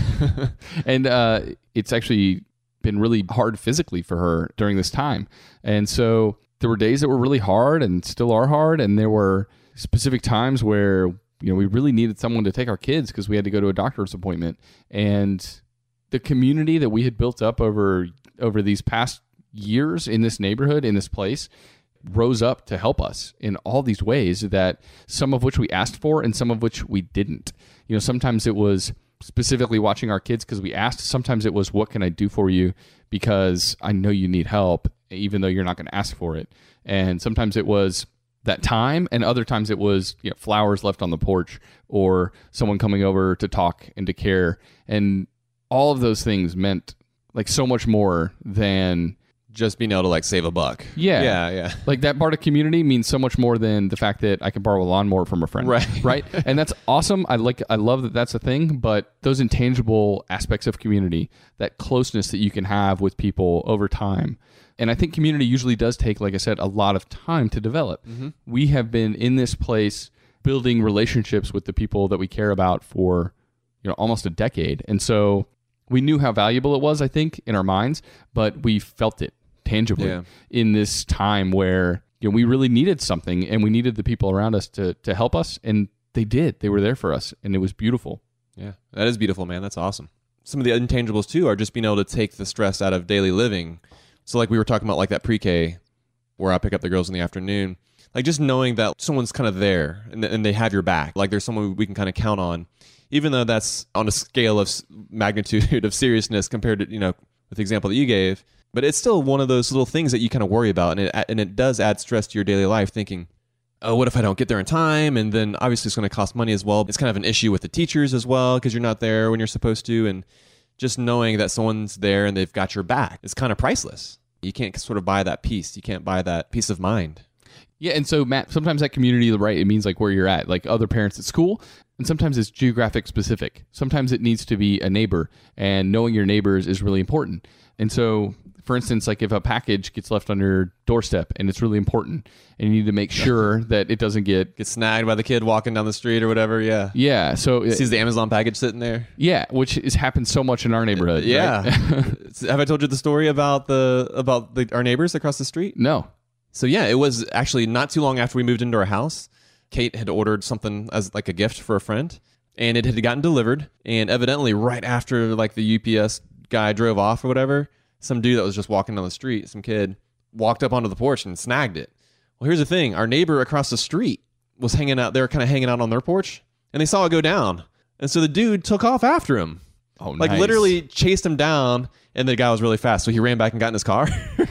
And it's actually been really hard physically for her during this time. And so there were days that were really hard and still are hard. And there were specific times where, we really needed someone to take our kids because we had to go to a doctor's appointment. And the community that we had built up over these past years in this neighborhood, in this place, rose up to help us in all these ways, that some of which we asked for and some of which we didn't. Sometimes it was specifically watching our kids because we asked. Sometimes it was, what can I do for you because I know you need help, even though you're not going to ask for it. And sometimes it was that time, and other times it was flowers left on the porch or someone coming over to talk and to care. And all of those things meant like so much more than just being able to like save a buck. Yeah. Like that part of community means so much more than the fact that I can borrow a lawnmower from a friend. Right. And that's awesome. I love that that's a thing, but those intangible aspects of community, that closeness that you can have with people over time. And I think community usually does take, like I said, a lot of time to develop. Mm-hmm. We have been in this place building relationships with the people that we care about for, almost a decade. And so we knew how valuable it was, I think, in our minds, but we felt it tangibly in this time where we really needed something, and we needed the people around us to help us, and they did. They were there for us, and it was beautiful. Yeah, that is beautiful, man. That's awesome. Some of the intangibles too are just being able to take the stress out of daily living. So like we were talking about, like that pre-K where I pick up the girls in the afternoon, like just knowing that someone's kind of there and they have your back, like there's someone we can kind of count on, even though that's on a scale of magnitude of seriousness compared to, with the example that you gave. But it's still one of those little things that you kind of worry about, and it does add stress to your daily life, thinking, oh, what if I don't get there in time? And then obviously it's going to cost money as well. It's kind of an issue with the teachers as well because you're not there when you're supposed to. And just knowing that someone's there and they've got your back is kind of priceless. You can't sort of buy that peace. You can't buy that peace of mind. Yeah, and so Matt, sometimes that community, right, it means like where you're at, like other parents at school, and sometimes it's geographic specific. Sometimes it needs to be a neighbor, and knowing your neighbors is really important. And so, for instance, like if a package gets left on your doorstep and it's really important, and you need to make sure that it doesn't get snagged by the kid walking down the street or whatever. Yeah. So sees the Amazon package sitting there. Yeah, which has happened so much in our neighborhood. Yeah. Right? Have I told you the story about our neighbors across the street? No. So yeah, it was actually not too long after we moved into our house. Kate had ordered something as like a gift for a friend, and it had gotten delivered. And evidently, right after like the UPS guy drove off or whatever, some dude that was just walking down the street, some kid, walked up onto the porch and snagged it. Well, here's the thing. Our neighbor across the street was hanging out. They were kind of hanging out on their porch, and they saw it go down. And so the dude took off after him. Oh, like nice. Literally chased him down, and the guy was really fast. So he ran back and got in his car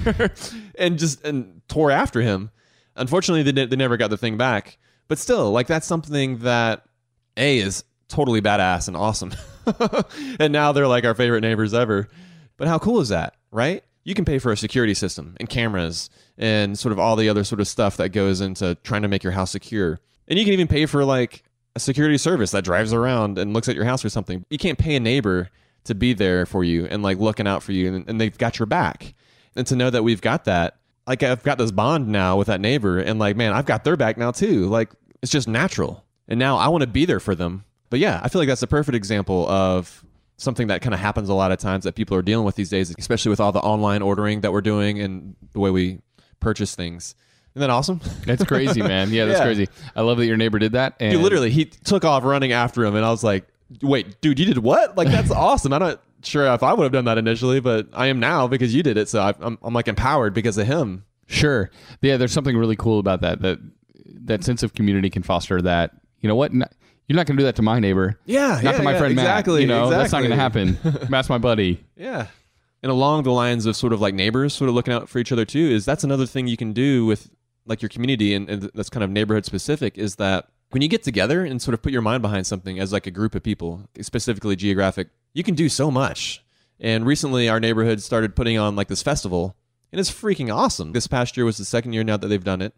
and tore after him. Unfortunately, they never got the thing back. But still, like that's something that is totally badass and awesome. And now they're like our favorite neighbors ever. But how cool is that, right? You can pay for a security system and cameras and sort of all the other sort of stuff that goes into trying to make your house secure. And you can even pay for like a security service that drives around and looks at your house or something. You can't pay a neighbor to be there for you and like looking out for you, and they've got your back. And to know that we've got that, like I've got this bond now with that neighbor, and like, man, I've got their back now too. Like it's just natural. And now I want to be there for them. But yeah, I feel like that's a perfect example of something that kind of happens a lot of times that people are dealing with these days, especially with all the online ordering that we're doing and the way we purchase things. Isn't that awesome? That's crazy, man. Yeah, that's crazy. I love that your neighbor did that. And dude, literally, he took off running after him, and I was like, wait, dude, you did what? Like, that's awesome. I'm not sure if I would have done that initially, but I am now because you did it. So I'm like empowered because of him. Sure. Yeah, there's something really cool about that sense of community can foster that, you know what? You're not going to do that to my neighbor. Yeah. Not to my friend exactly, Matt. You know, exactly. That's not going to happen. Matt's my buddy. Yeah. And along the lines of sort of like neighbors sort of looking out for each other too, is that's another thing you can do with like your community, and that's kind of neighborhood specific, is that when you get together and sort of put your mind behind something as like a group of people, specifically geographic, you can do so much. And recently our neighborhood started putting on like this festival, and it's freaking awesome. This past year was the second year now that they've done it,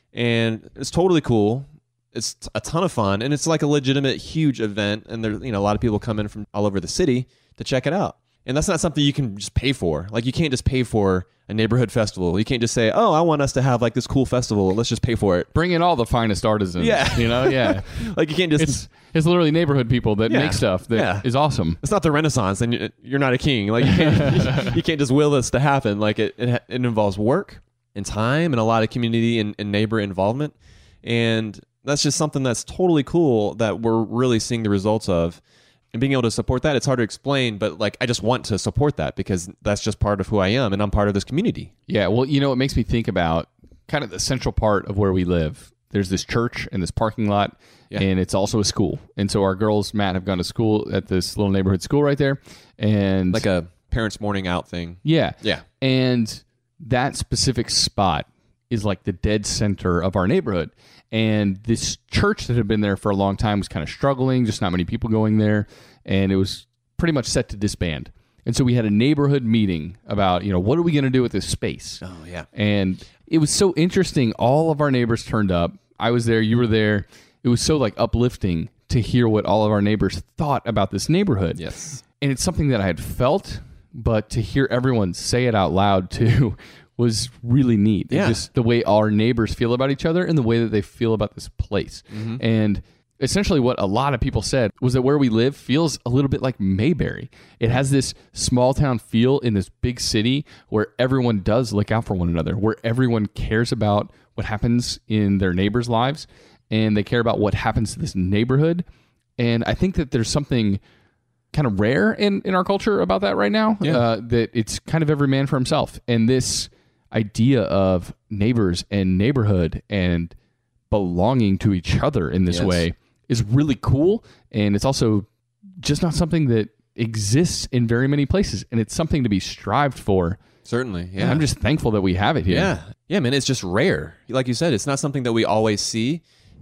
and it's totally cool. It's a ton of fun, and it's like a legitimate huge event, and there, you know, a lot of people come in from all over the city to check it out. And that's not something you can just pay for. Like, you can't just pay for a neighborhood festival. You can't just say, oh, I want us to have like this cool festival. Let's just pay for it. Bring in all the finest artisans. Yeah. You know, yeah. Like, you can't just... It's literally neighborhood people that make stuff that is awesome. It's not the Renaissance, and you're not a king. Like, you can't just will this to happen. Like, it involves work and time and a lot of community and neighbor involvement. And that's just something that's totally cool that we're really seeing the results of. And being able to support that, it's hard to explain, but like, I just want to support that because that's just part of who I am, and I'm part of this community. Yeah, well, you know, it makes me think about kind of the central part of where we live. There's this church and this parking lot, and it's also a school. And so our girls, Matt, have gone to school at this little neighborhood school right there. And like a parents' morning out thing. Yeah. Yeah. And that specific spot is like the dead center of our neighborhood. And this church that had been there for a long time was kind of struggling, just not many people going there. And it was pretty much set to disband. And so we had a neighborhood meeting about, you know, what are we going to do with this space? Oh, yeah. And it was so interesting. All of our neighbors turned up. I was there. You were there. It was so like uplifting to hear what all of our neighbors thought about this neighborhood. Yes. And it's something that I had felt, but to hear everyone say it out loud too was really neat. Yeah. Just the way our neighbors feel about each other and the way that they feel about this place. Mm-hmm. And essentially what a lot of people said was that where we live feels a little bit like Mayberry. It has this small town feel in this big city where everyone does look out for one another, where everyone cares about what happens in their neighbors' lives, and they care about what happens to this neighborhood. And I think that there's something kind of rare in our culture about that right now, that it's kind of every man for himself. And this idea of neighbors and neighborhood and belonging to each other in this way is really cool. And it's also just not something that exists in very many places. And it's something to be strived for. Certainly, yeah. And I'm just thankful that we have it here. Yeah. Yeah, man, it's just rare. Like you said, it's not something that we always see.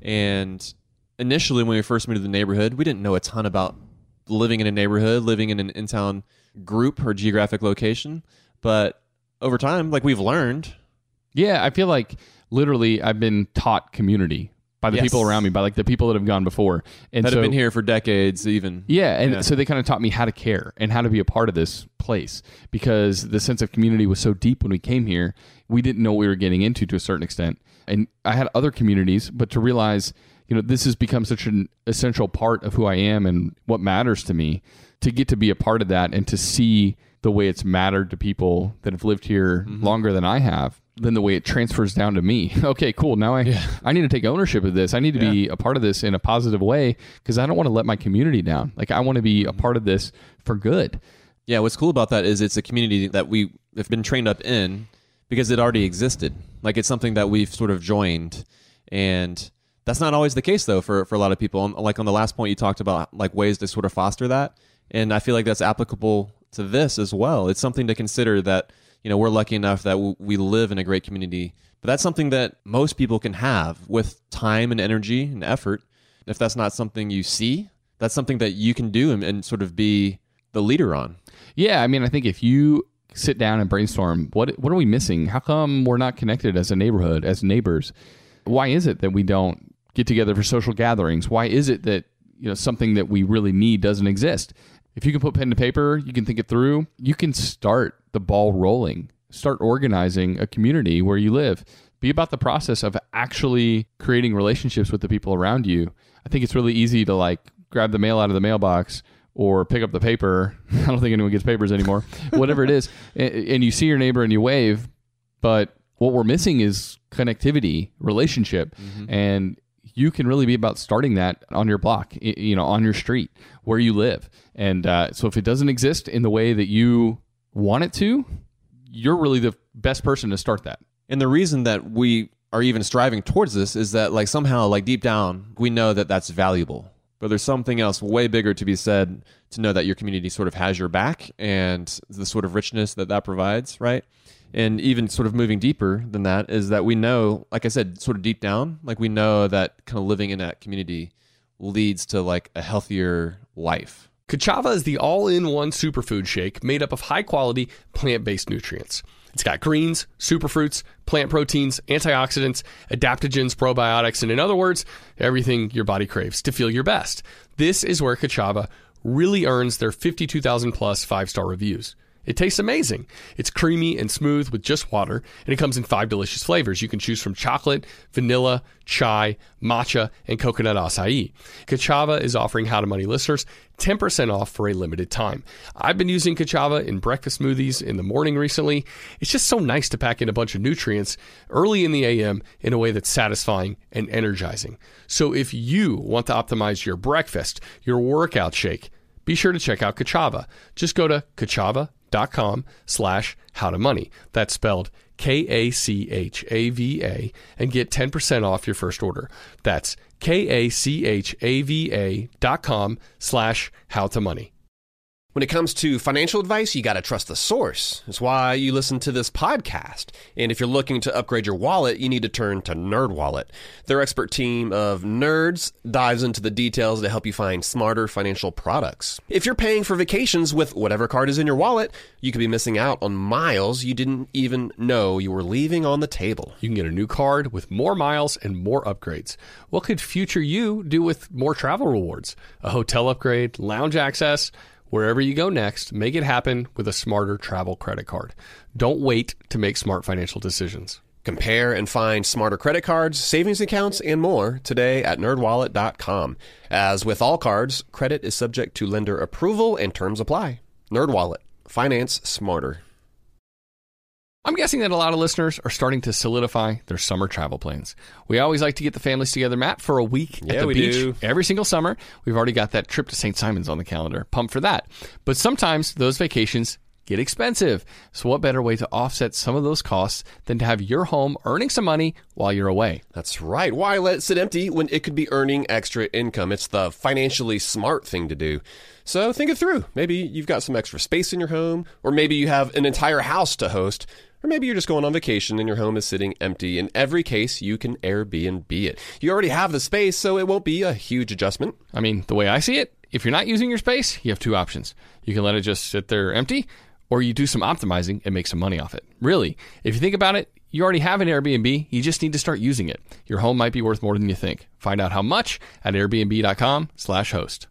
And initially, when we first moved to the neighborhood, we didn't know a ton about living in a neighborhood, living in an in-town group or geographic location. But over time, like, we've learned. Yeah, I feel like literally I've been taught community by the people around me, by like the people that have gone before. And that have been here for decades even. Yeah, and so they kind of taught me how to care and how to be a part of this place, because the sense of community was so deep when we came here, we didn't know what we were getting into to a certain extent. And I had other communities, but to realize, you know, this has become such an essential part of who I am and what matters to me, to get to be a part of that and to see the way it's mattered to people that have lived here longer than I have, then the way it transfers down to me. Okay, cool. Now I need to take ownership of this. I need to be a part of this in a positive way, because I don't want to let my community down. Like, I want to be a part of this for good. Yeah, what's cool about that is it's a community that we have been trained up in because it already existed. Like, it's something that we've sort of joined. And that's not always the case, though, for a lot of people. Like, on the last point, you talked about like ways to sort of foster that. And I feel like that's applicable to this as well. It's something to consider that, you know, we're lucky enough that we live in a great community, but that's something that most people can have with time and energy and effort. If that's not something you see, that's something that you can do and sort of be the leader on. Yeah, I mean, I think if you sit down and brainstorm, what are we missing? How come we're not connected as a neighborhood, as neighbors? Why is it that we don't get together for social gatherings? Why is it that, you know, something that we really need doesn't exist? If you can put pen to paper, you can think it through, you can start the ball rolling, start organizing a community where you live. Be about the process of actually creating relationships with the people around you. I think it's really easy to like grab the mail out of the mailbox or pick up the paper. I don't think anyone gets papers anymore. Whatever it is. And you see your neighbor and you wave, but what we're missing is connectivity, relationship. And you can really be about starting that on your block, you know, on your street, where you live. And so if it doesn't exist in the way that you want it to, you're really the best person to start that. And the reason that we are even striving towards this is that, like, somehow, like, deep down, we know that that's valuable. but there's something else way bigger to be said to know that your community sort of has your back and the sort of richness that that provides, right? And even sort of moving deeper than that is that we know, like I said, sort of deep down, like we know that kind of living in that community leads to like a healthier life. Kachava is the all-in-one superfood shake made up of high-quality plant-based nutrients. It's got greens, superfruits, plant proteins, antioxidants, adaptogens, probiotics, and in other words, everything your body craves to feel your best. This is where Kachava really earns their 52,000 plus 5-star reviews. It tastes amazing. It's creamy and smooth with just water, and it comes in 5 delicious flavors. You can choose from chocolate, vanilla, chai, matcha, and coconut acai. Kachava is offering How to Money listeners 10% off for a limited time. I've been using Kachava in breakfast smoothies in the morning recently. It's just so nice to pack in a bunch of nutrients early in the AM in a way that's satisfying and energizing. So if you want to optimize your breakfast, your workout shake, be sure to check out Kachava. Just go to kachava.com/howtomoney. That's spelled Kachava and get 10% off your first order. That's kachava.com/howtomoney. When it comes to financial advice, you got to trust the source. That's why you listen to this podcast. And if you're looking to upgrade your wallet, you need to turn to NerdWallet. Their expert team of nerds dives into the details to help you find smarter financial products. If you're paying for vacations with whatever card is in your wallet, you could be missing out on miles you didn't even know you were leaving on the table. You can get a new card with more miles and more upgrades. What could future you do with more travel rewards? A hotel upgrade, lounge access? Wherever you go next, make it happen with a smarter travel credit card. Don't wait to make smart financial decisions. Compare and find smarter credit cards, savings accounts, and more today at nerdwallet.com. As with all cards, credit is subject to lender approval and terms apply. NerdWallet. Finance smarter. I'm guessing that a lot of listeners are starting to solidify their summer travel plans. We always like to get the families together, Matt, for a week at the beach every single summer. We've already got that trip to St. Simon's on the calendar. Pumped for that. But sometimes those vacations get expensive. So what better way to offset some of those costs than to have your home earning some money while you're away? That's right. Why let it sit empty when it could be earning extra income? It's the financially smart thing to do. So think it through. Maybe you've got some extra space in your home, or maybe you have an entire house to host. Or maybe you're just going on vacation and your home is sitting empty. In every case, you can Airbnb it. You already have the space, so it won't be a huge adjustment. I mean, the way I see it, if you're not using your space, you have two options. You can let it just sit there empty, or you do some optimizing and make some money off it. Really, if you think about it, you already have an Airbnb. You just need to start using it. Your home might be worth more than you think. Find out how much at airbnb.com/host.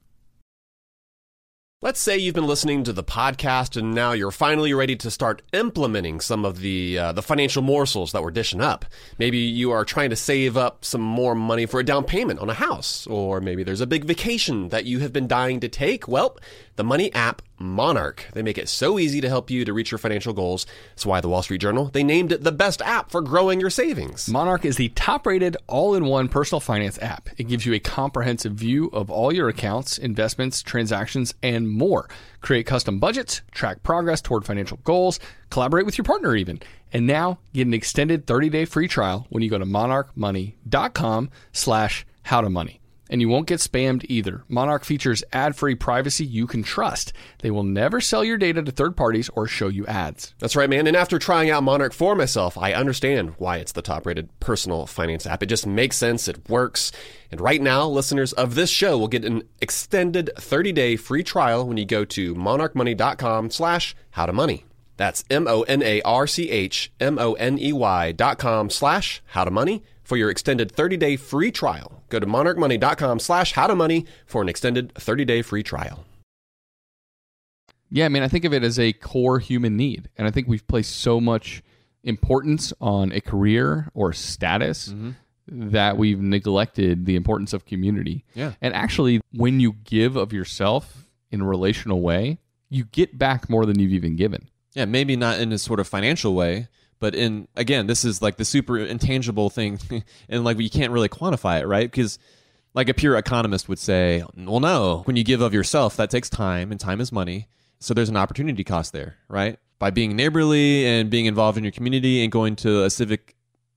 Let's say you've been listening to the podcast and now you're finally ready to start implementing some of the financial morsels that we're dishing up. Maybe you are trying to save up some more money for a down payment on a house, or maybe there's a big vacation that you have been dying to take. Well, the money app Monarch. They make it so easy to help you to reach your financial goals. That's why the Wall Street Journal, they named it the best app for growing your savings. Monarch is the top-rated all-in-one personal finance app. It gives you a comprehensive view of all your accounts, investments, transactions, and more. Create custom budgets, track progress toward financial goals, collaborate with your partner even. And now get an extended 30-day free trial when you go to monarchmoney.com/howtomoney. And you won't get spammed either. Monarch features ad-free privacy you can trust. They will never sell your data to third parties or show you ads. That's right, man. And after trying out Monarch for myself, I understand why it's the top-rated personal finance app. It just makes sense. It works. And right now, listeners of this show will get an extended 30-day free trial when you go to monarchmoney.com/howtomoney. That's monarchmoney.com/howtomoney for your extended 30-day free trial. Go to monarchmoney.com/howtomoney for an extended 30-day free trial. Yeah, I mean, I think of it as a core human need. And I think we've placed so much importance on a career or status that we've neglected the importance of community. Yeah. And actually, when you give of yourself in a relational way, you get back more than you've even given. Yeah, maybe not in a sort of financial way, but in, again, this is like the super intangible thing, and like you can't really quantify it, right? Because like a pure economist would say, well, no, when you give of yourself, that takes time, and time is money. So there's an opportunity cost there, right? By being neighborly and being involved in your community and going to a civic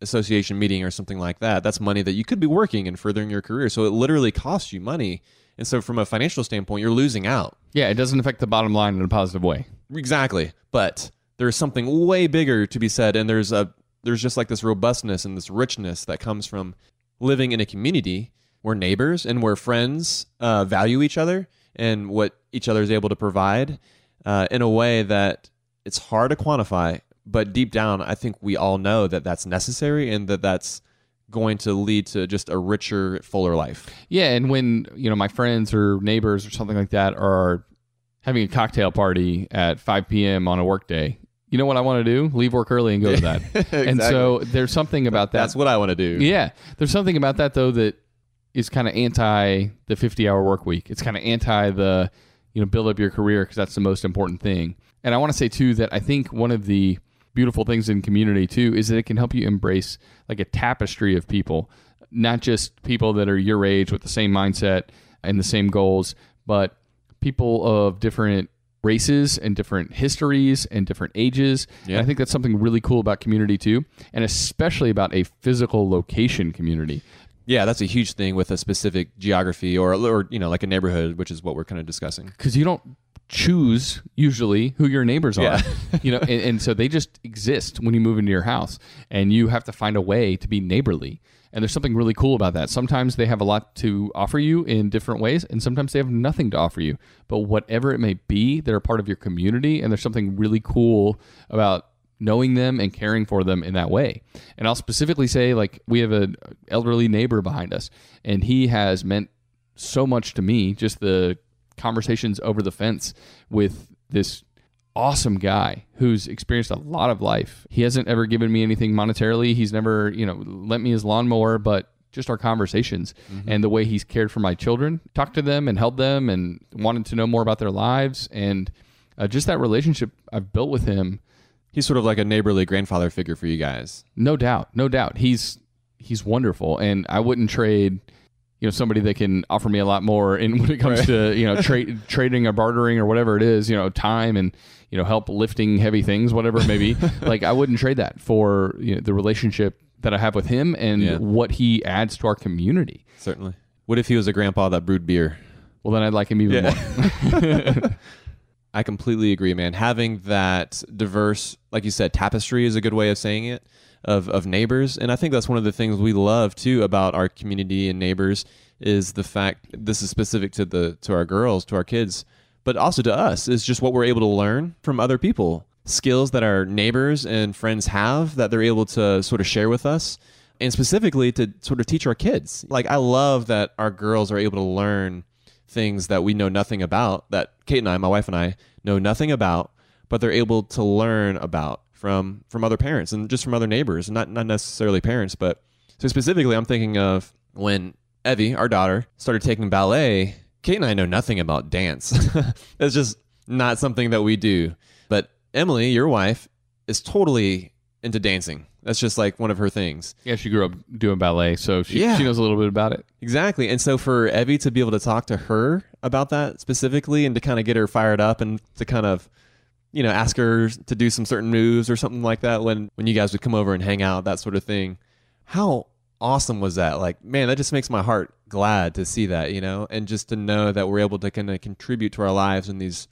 association meeting or something like that, that's money that you could be working and furthering your career. So it literally costs you money. And so from a financial standpoint, you're losing out. Yeah, it doesn't affect the bottom line in a positive way. Exactly. But there's something way bigger to be said. And there's just like this robustness and this richness that comes from living in a community where neighbors and where friends value each other and what each other is able to provide in a way that it's hard to quantify. But deep down, I think we all know that that's necessary and that that's going to lead to just a richer, fuller life. Yeah, and when my friends or neighbors or something like that are having a cocktail party at 5 p.m. on a work day, you know what I want to do? Leave work early and go to that. Exactly. And so there's something about that. That's what I want to do. Yeah, there's something about that though that is kind of anti the 50-hour work week. It's kind of anti the build up your career because that's the most important thing. And I want to say too that I think one of the beautiful things in community too is that it can help you embrace like a tapestry of people, not just people that are your age with the same mindset and the same goals, but people of different races and different histories and different ages. Yeah. And I think that's something really cool about community too, and especially about a physical location community. Yeah, that's a huge thing with a specific geography or like a neighborhood, which is what we're kind of discussing. Because you don't choose usually who your neighbors are, Yeah. and so they just exist when you move into your house, and you have to find a way to be neighborly. And there's something really cool about that. Sometimes they have a lot to offer you in different ways, and sometimes they have nothing to offer you. But whatever it may be, they're a part of your community, and there's something really cool about knowing them and caring for them in that way. And I'll specifically say, like, we have an elderly neighbor behind us, and he has meant so much to me, just the conversations over the fence with this awesome guy who's experienced a lot of life. He hasn't ever given me anything monetarily. He's never, lent me his lawnmower, but just our conversations and the way he's cared for my children, talked to them and held them and wanted to know more about their lives. And just that relationship I've built with him. He's sort of like a neighborly grandfather figure for you guys. No doubt. He's wonderful. And I wouldn't trade somebody that can offer me a lot more in when it comes to, trading or bartering or whatever it is, time and, help lifting heavy things, whatever it may be. Like, I wouldn't trade that for the relationship that I have with him and what he adds to our community. Certainly. What if he was a grandpa that brewed beer? Well, then I'd like him even more. I completely agree, man. Having that diverse, like you said, tapestry is a good way of saying it, of neighbors. And I think that's one of the things we love too about our community and neighbors is the fact, this is specific to our girls, to our kids, but also to us, is just what we're able to learn from other people. Skills that our neighbors and friends have that they're able to sort of share with us, and specifically to sort of teach our kids. Like, I love that our girls are able to learn things that we know nothing about, that Kate and I, my wife and I, know nothing about, but they're able to learn about from other parents and just from other neighbors, not necessarily parents. But so specifically, I'm thinking of when Evie, our daughter, started taking ballet. Kate and I know nothing about dance. It's just not something that we do. But Emily, your wife, is totally into dancing. That's just like one of her things. Yeah, she grew up doing ballet, so she knows a little bit about it. Exactly. And so for Evie to be able to talk to her about that specifically and to kind of get her fired up and to kind of, ask her to do some certain moves or something like that when you guys would come over and hang out, that sort of thing. How awesome was that? Like, man, that just makes my heart glad to see that, and just to know that we're able to kind of contribute to our lives in these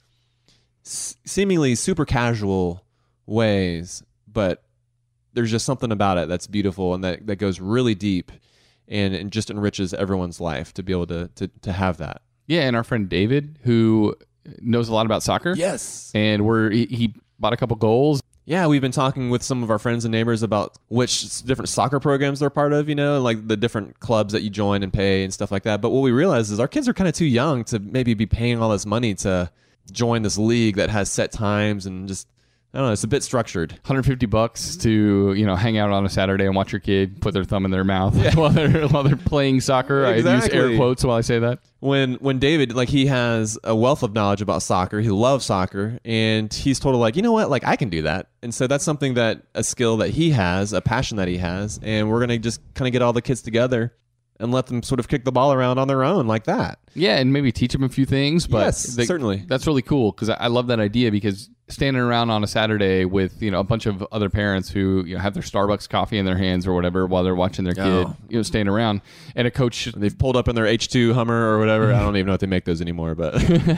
seemingly super casual ways, but there's just something about it that's beautiful and that goes really deep and just enriches everyone's life to be able to have that. Yeah, and our friend David, who knows a lot about soccer. Yes. And he bought a couple goals. Yeah, we've been talking with some of our friends and neighbors about which different soccer programs they're part of, like the different clubs that you join and pay and stuff like that. But what we realized is our kids are kind of too young to maybe be paying all this money to join this league that has set times and just, I don't know, it's a bit structured. $150 to, hang out on a Saturday and watch your kid put their thumb in their mouth while they're playing soccer. Exactly. I use air quotes while I say that. When David, like, he has a wealth of knowledge about soccer, he loves soccer, and he's told like, you know what, like, I can do that. And so that's something a skill that he has, a passion that he has, and we're going to just kind of get all the kids together and let them sort of kick the ball around on their own like that. Yeah, and maybe teach them a few things. But yes, certainly. That's really cool because I love that idea because standing around on a Saturday with, a bunch of other parents who, have their Starbucks coffee in their hands or whatever while they're watching their kid, staying around, and a coach. They've pulled up in their H2 Hummer or whatever. I don't even know if they make those anymore, but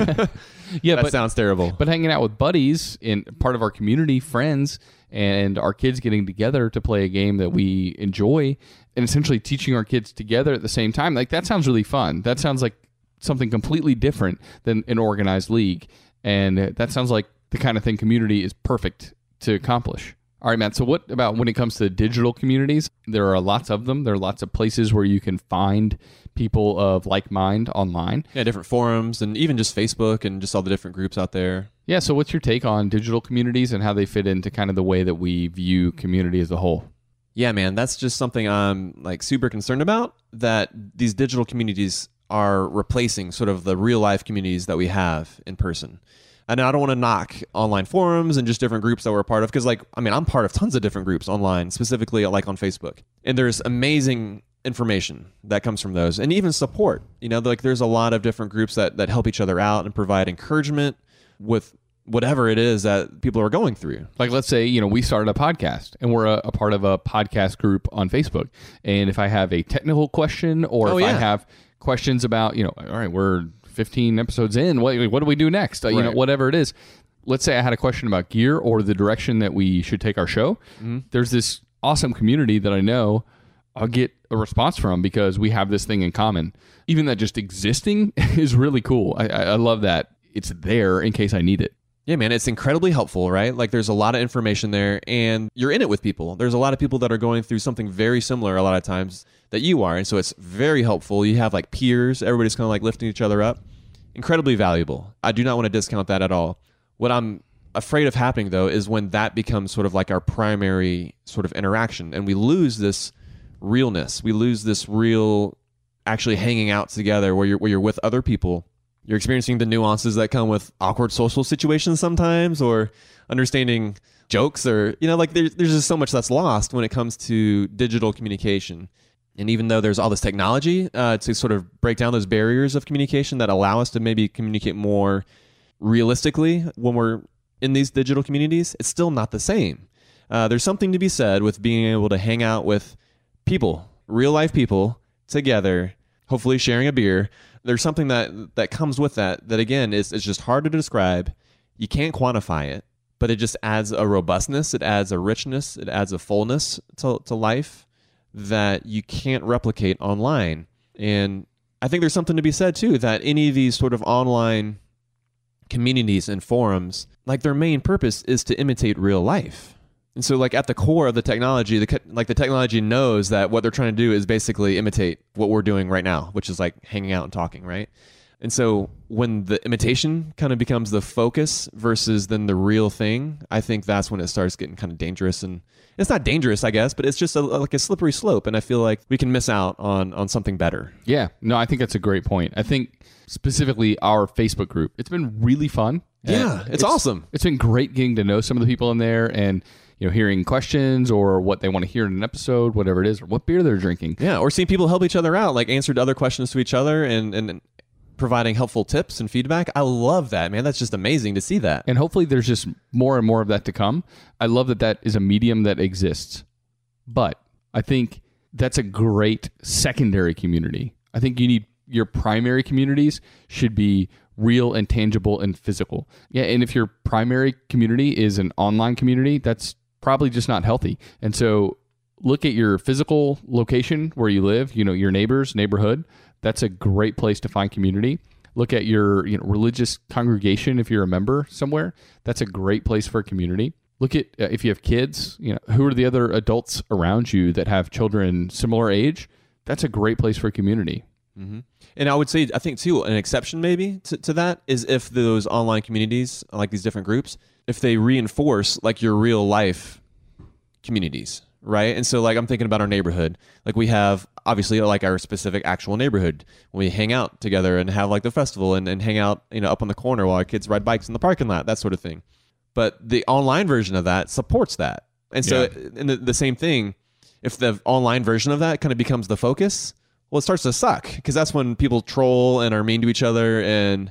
that sounds terrible. But hanging out with buddies in part of our community, friends, and our kids getting together to play a game that we enjoy and essentially teaching our kids together at the same time, like that sounds really fun. That sounds like something completely different than an organized league. And that sounds like the kind of thing community is perfect to accomplish. All right, Matt, so what about when it comes to digital communities? There are lots of them. There are lots of places where you can find people of like mind online. Yeah, different forums and even just Facebook and just all the different groups out there. Yeah, so what's your take on digital communities and how they fit into kind of the way that we view community as a whole? Yeah, man, that's just something I'm like super concerned about, that these digital communities are replacing sort of the real life communities that we have in person. And I don't want to knock online forums and just different groups that we're a part of, because I'm part of tons of different groups online, specifically like on Facebook. And there's amazing information that comes from those, and even support. There's a lot of different groups that help each other out and provide encouragement with whatever it is that people are going through. Like, let's say, we started a podcast and we're a part of a podcast group on Facebook. And if I have a technical question or I have questions about, all right, we're 15 episodes in, what do we do next? Whatever it is. Let's say I had a question about gear or the direction that we should take our show. Mm-hmm. There's this awesome community that I know I'll get a response from because we have this thing in common. Even that just existing is really cool. I love that it's there in case I need it. Yeah, man, it's incredibly helpful, right? Like there's a lot of information there and you're in it with people. There's a lot of people that are going through something very similar a lot of times that you are. And so it's very helpful. You have like peers. Everybody's kind of like lifting each other up. Incredibly valuable. I do not want to discount that at all. What I'm afraid of happening though is when that becomes sort of like our primary sort of interaction and we lose this realness. We lose this real actually hanging out together where you're with other people. You're experiencing the nuances that come with awkward social situations sometimes, or understanding jokes, or, there's just so much that's lost when it comes to digital communication. And even though there's all this technology to sort of break down those barriers of communication that allow us to maybe communicate more realistically when we're in these digital communities, it's still not the same. There's something to be said with being able to hang out with people, real life people together, hopefully sharing a beer. There's something that comes with that again is just hard to describe. You can't quantify it, but it just adds a robustness, it adds a richness, it adds a fullness to life that you can't replicate online. And I think there's something to be said too, that any of these sort of online communities and forums, like their main purpose is to imitate real life. And so like at the core of the technology, the technology knows that what they're trying to do is basically imitate what we're doing right now, which is like hanging out and talking, right? And so when the imitation kind of becomes the focus versus then the real thing, I think that's when it starts getting kind of dangerous. And it's not dangerous, I guess, but it's just like a slippery slope. And I feel like we can miss out on something better. Yeah, no, I think that's a great point. I think specifically our Facebook group, it's been really fun. Yeah, it's awesome. It's been great getting to know some of the people in there and hearing questions or what they want to hear in an episode, whatever it is, or what beer they're drinking. Yeah, or seeing people help each other out, like answer other questions to each other and providing helpful tips and feedback. I love that, man. That's just amazing to see that. And hopefully there's just more and more of that to come. I love that is a medium that exists. But I think that's a great secondary community. I think your primary communities should be real and tangible and physical. Yeah, and if your primary community is an online community, that's probably just not healthy. And so look at your physical location where you live, your neighbors, neighborhood. That's a great place to find community. Look at your religious congregation if you're a member somewhere. That's a great place for a community. Look at if you have kids, who are the other adults around you that have children similar age? That's a great place for a community. Mm-hmm. And I would say, I think too, an exception maybe to that is if those online communities, like these different groups, if they reinforce like your real life communities, right? And so like I'm thinking about our neighborhood. Like we have obviously like our specific actual neighborhood when we hang out together and have like the festival and hang out, up on the corner while our kids ride bikes in the parking lot, that sort of thing. But the online version of that supports that. And so in the same thing, if the online version of that kind of becomes the focus, well, it starts to suck because that's when people troll and are mean to each other and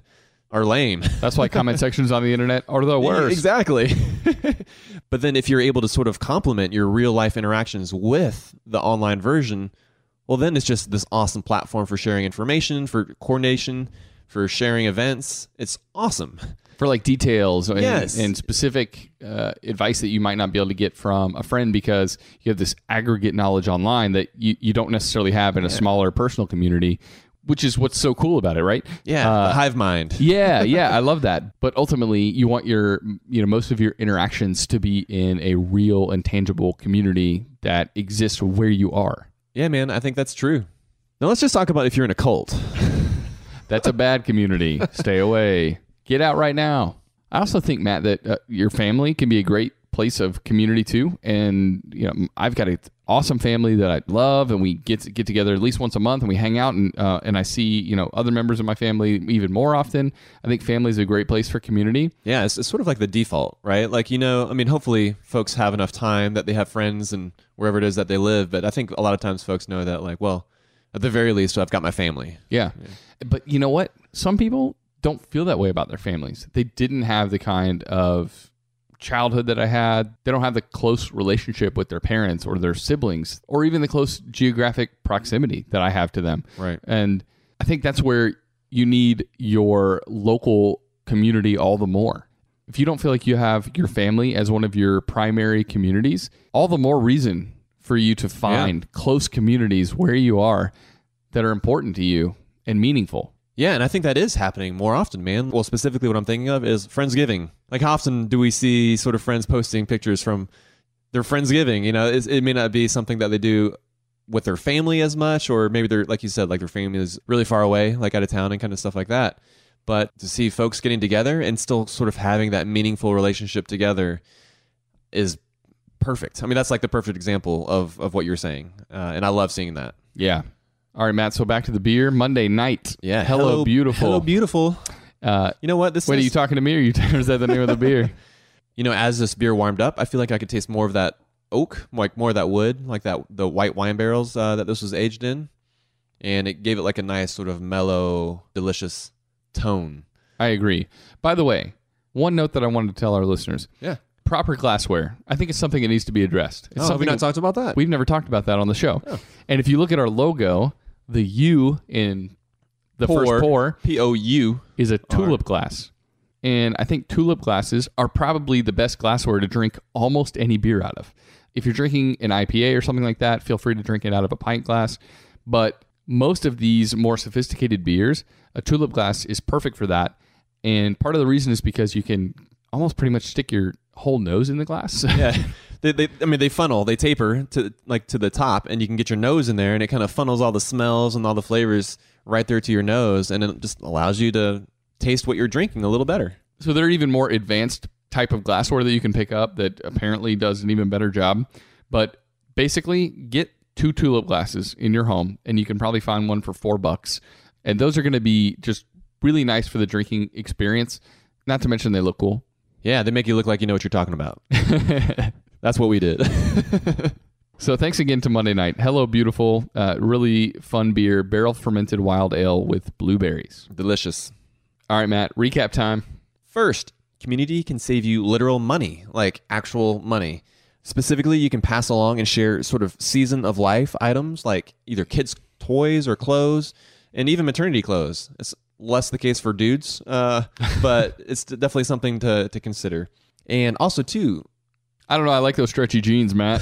are lame. That's why comment sections on the internet are the worst. Exactly. But then if you're able to sort of complement your real life interactions with the online version, well, then it's just this awesome platform for sharing information, for coordination, for sharing events. It's awesome. For like details and, Yes. and specific advice that you might not be able to get from a friend because you have this aggregate knowledge online that you don't necessarily have in a smaller personal community, which is what's so cool about it, right? Yeah, the hive mind. Yeah, I love that. But ultimately, you want most of your interactions to be in a real and tangible community that exists where you are. Yeah, man, I think that's true. Now let's just talk about if you're in a cult. That's a bad community. Stay away. Get out right now. I also think, Matt, that your family can be a great place of community too. And I've got an awesome family that I love, and we get together at least once a month, and we hang out, and I see other members of my family even more often. I think family is a great place for community. Yeah, it's sort of like the default, right? Like, hopefully folks have enough time that they have friends and wherever it is that they live. But I think a lot of times folks know that, like, well, at the very least, I've got my family. Yeah. But you know what? Some people don't feel that way about their families. They didn't have the kind of childhood that I had. They don't have the close relationship with their parents or their siblings, or even the close geographic proximity that I have to them. Right. And I think that's where you need your local community all the more. If you don't feel like you have your family as one of your primary communities, all the more reason for you to find close communities where you are that are important to you and meaningful. Yeah, and I think that is happening more often, man. Well, specifically what I'm thinking of is Friendsgiving. Like, how often do we see sort of friends posting pictures from their Friendsgiving? It may not be something that they do with their family as much, or maybe they're, like you said, like their family is really far away, like out of town and kind of stuff like that. But to see folks getting together and still sort of having that meaningful relationship together is perfect. I mean, that's like the perfect example of what you're saying. And I love seeing that. Yeah. All right, Matt, so back to the beer. Monday night. Yeah. Hello, beautiful. Hello, beautiful. You know what? Wait, are you talking to me, or is that the name of the beer? As this beer warmed up, I feel like I could taste more of that oak, like more of that wood, like the white wine barrels that this was aged in. And it gave it like a nice sort of mellow, delicious tone. I agree. By the way, one note that I wanted to tell our listeners. Yeah. Proper glassware. I think it's something that needs to be addressed. It's Have we not talked about that? We've never talked about that on the show. Oh. And if you look at our logo, the U in the first pour P-O-U is a tulip glass. And I think tulip glasses are probably the best glassware to drink almost any beer out of. If you're drinking an IPA or something like that, feel free to drink it out of a pint glass. But most of these more sophisticated beers, a tulip glass is perfect for that. And part of the reason is because you can almost pretty much stick your whole nose in the glass. Yeah. They funnel, they taper to the top, and you can get your nose in there, and it kind of funnels all the smells and all the flavors right there to your nose, and it just allows you to taste what you're drinking a little better. So there are even more advanced type of glassware that you can pick up that apparently does an even better job. But basically, get 2 tulip glasses in your home, and you can probably find one for $4. And those are going to be just really nice for the drinking experience. Not to mention they look cool. Yeah, they make you look like you know what you're talking about. That's what we did. So thanks again to Monday Night. Hello, beautiful, really fun beer, barrel fermented wild ale with blueberries. Delicious. All right, Matt, recap time. First, community can save you literal money, like actual money. Specifically, you can pass along and share sort of season of life items like either kids' toys or clothes, and even maternity clothes. It's less the case for dudes, but it's definitely something to consider. And also, too, I don't know. I like those stretchy jeans, Matt.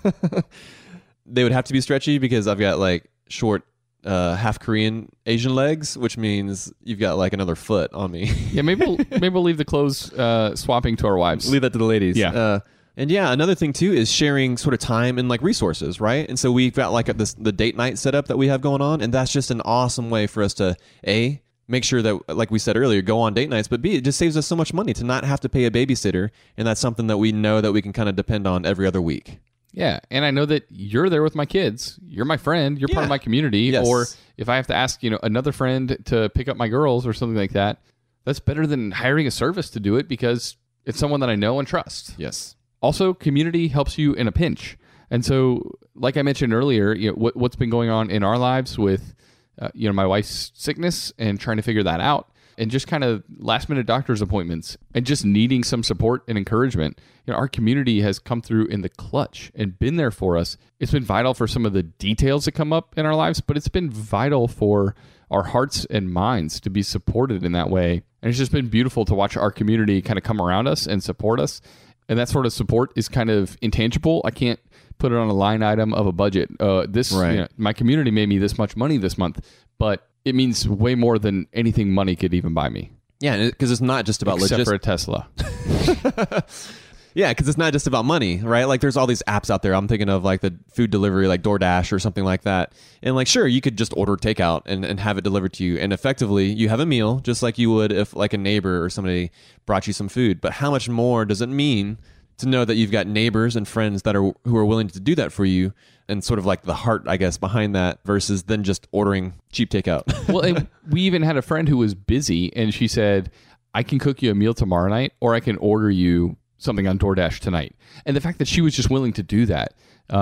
they would have to be stretchy because I've got like short, half Korean Asian legs, which means you've got like another foot on me. Yeah, maybe we'll leave the clothes swapping to our wives. Leave that to the ladies. Yeah. And yeah, another thing too is sharing sort of time and like resources, right? And so we've got like the date night setup that we have going on, and that's just an awesome way for us to make sure that, like we said earlier, go on date nights, but B, it just saves us so much money to not have to pay a babysitter, and that's something that we know that we can kind of depend on every other week. Yeah, and I know that you're there with my kids. You're my friend. You're part of my community. Yes. Or if I have to ask, another friend to pick up my girls or something like that, that's better than hiring a service to do it because it's someone that I know and trust. Yes. Also, community helps you in a pinch. And so, like I mentioned earlier, what's been going on in our lives with, my wife's sickness and trying to figure that out. and just kind of last minute doctor's appointments and just needing some support and encouragement. Our community has come through in the clutch and been there for us. It's been vital for some of the details that come up in our lives, but it's been vital for our hearts and minds to be supported in that way. And it's just been beautiful to watch our community kind of come around us and support us. And that sort of support is kind of intangible. I can't put it on a line item of a budget. My community made me this much money this month, but it means way more than anything money could even buy me. Yeah, because it's not just about except for a Tesla. Yeah, because it's not just about money, right? Like there's all these apps out there. I'm thinking of like the food delivery, like DoorDash or something like that. And like, sure, you could just order takeout and have it delivered to you. And effectively, you have a meal just like you would if like a neighbor or somebody brought you some food. But how much more does it mean to know that you've got neighbors and friends who are willing to do that for you, and sort of like the heart, I guess, behind that versus then just ordering cheap takeout. Well, and we even had a friend who was busy, and she said, I can cook you a meal tomorrow night, or I can order you something on DoorDash tonight. And the fact that she was just willing to do that,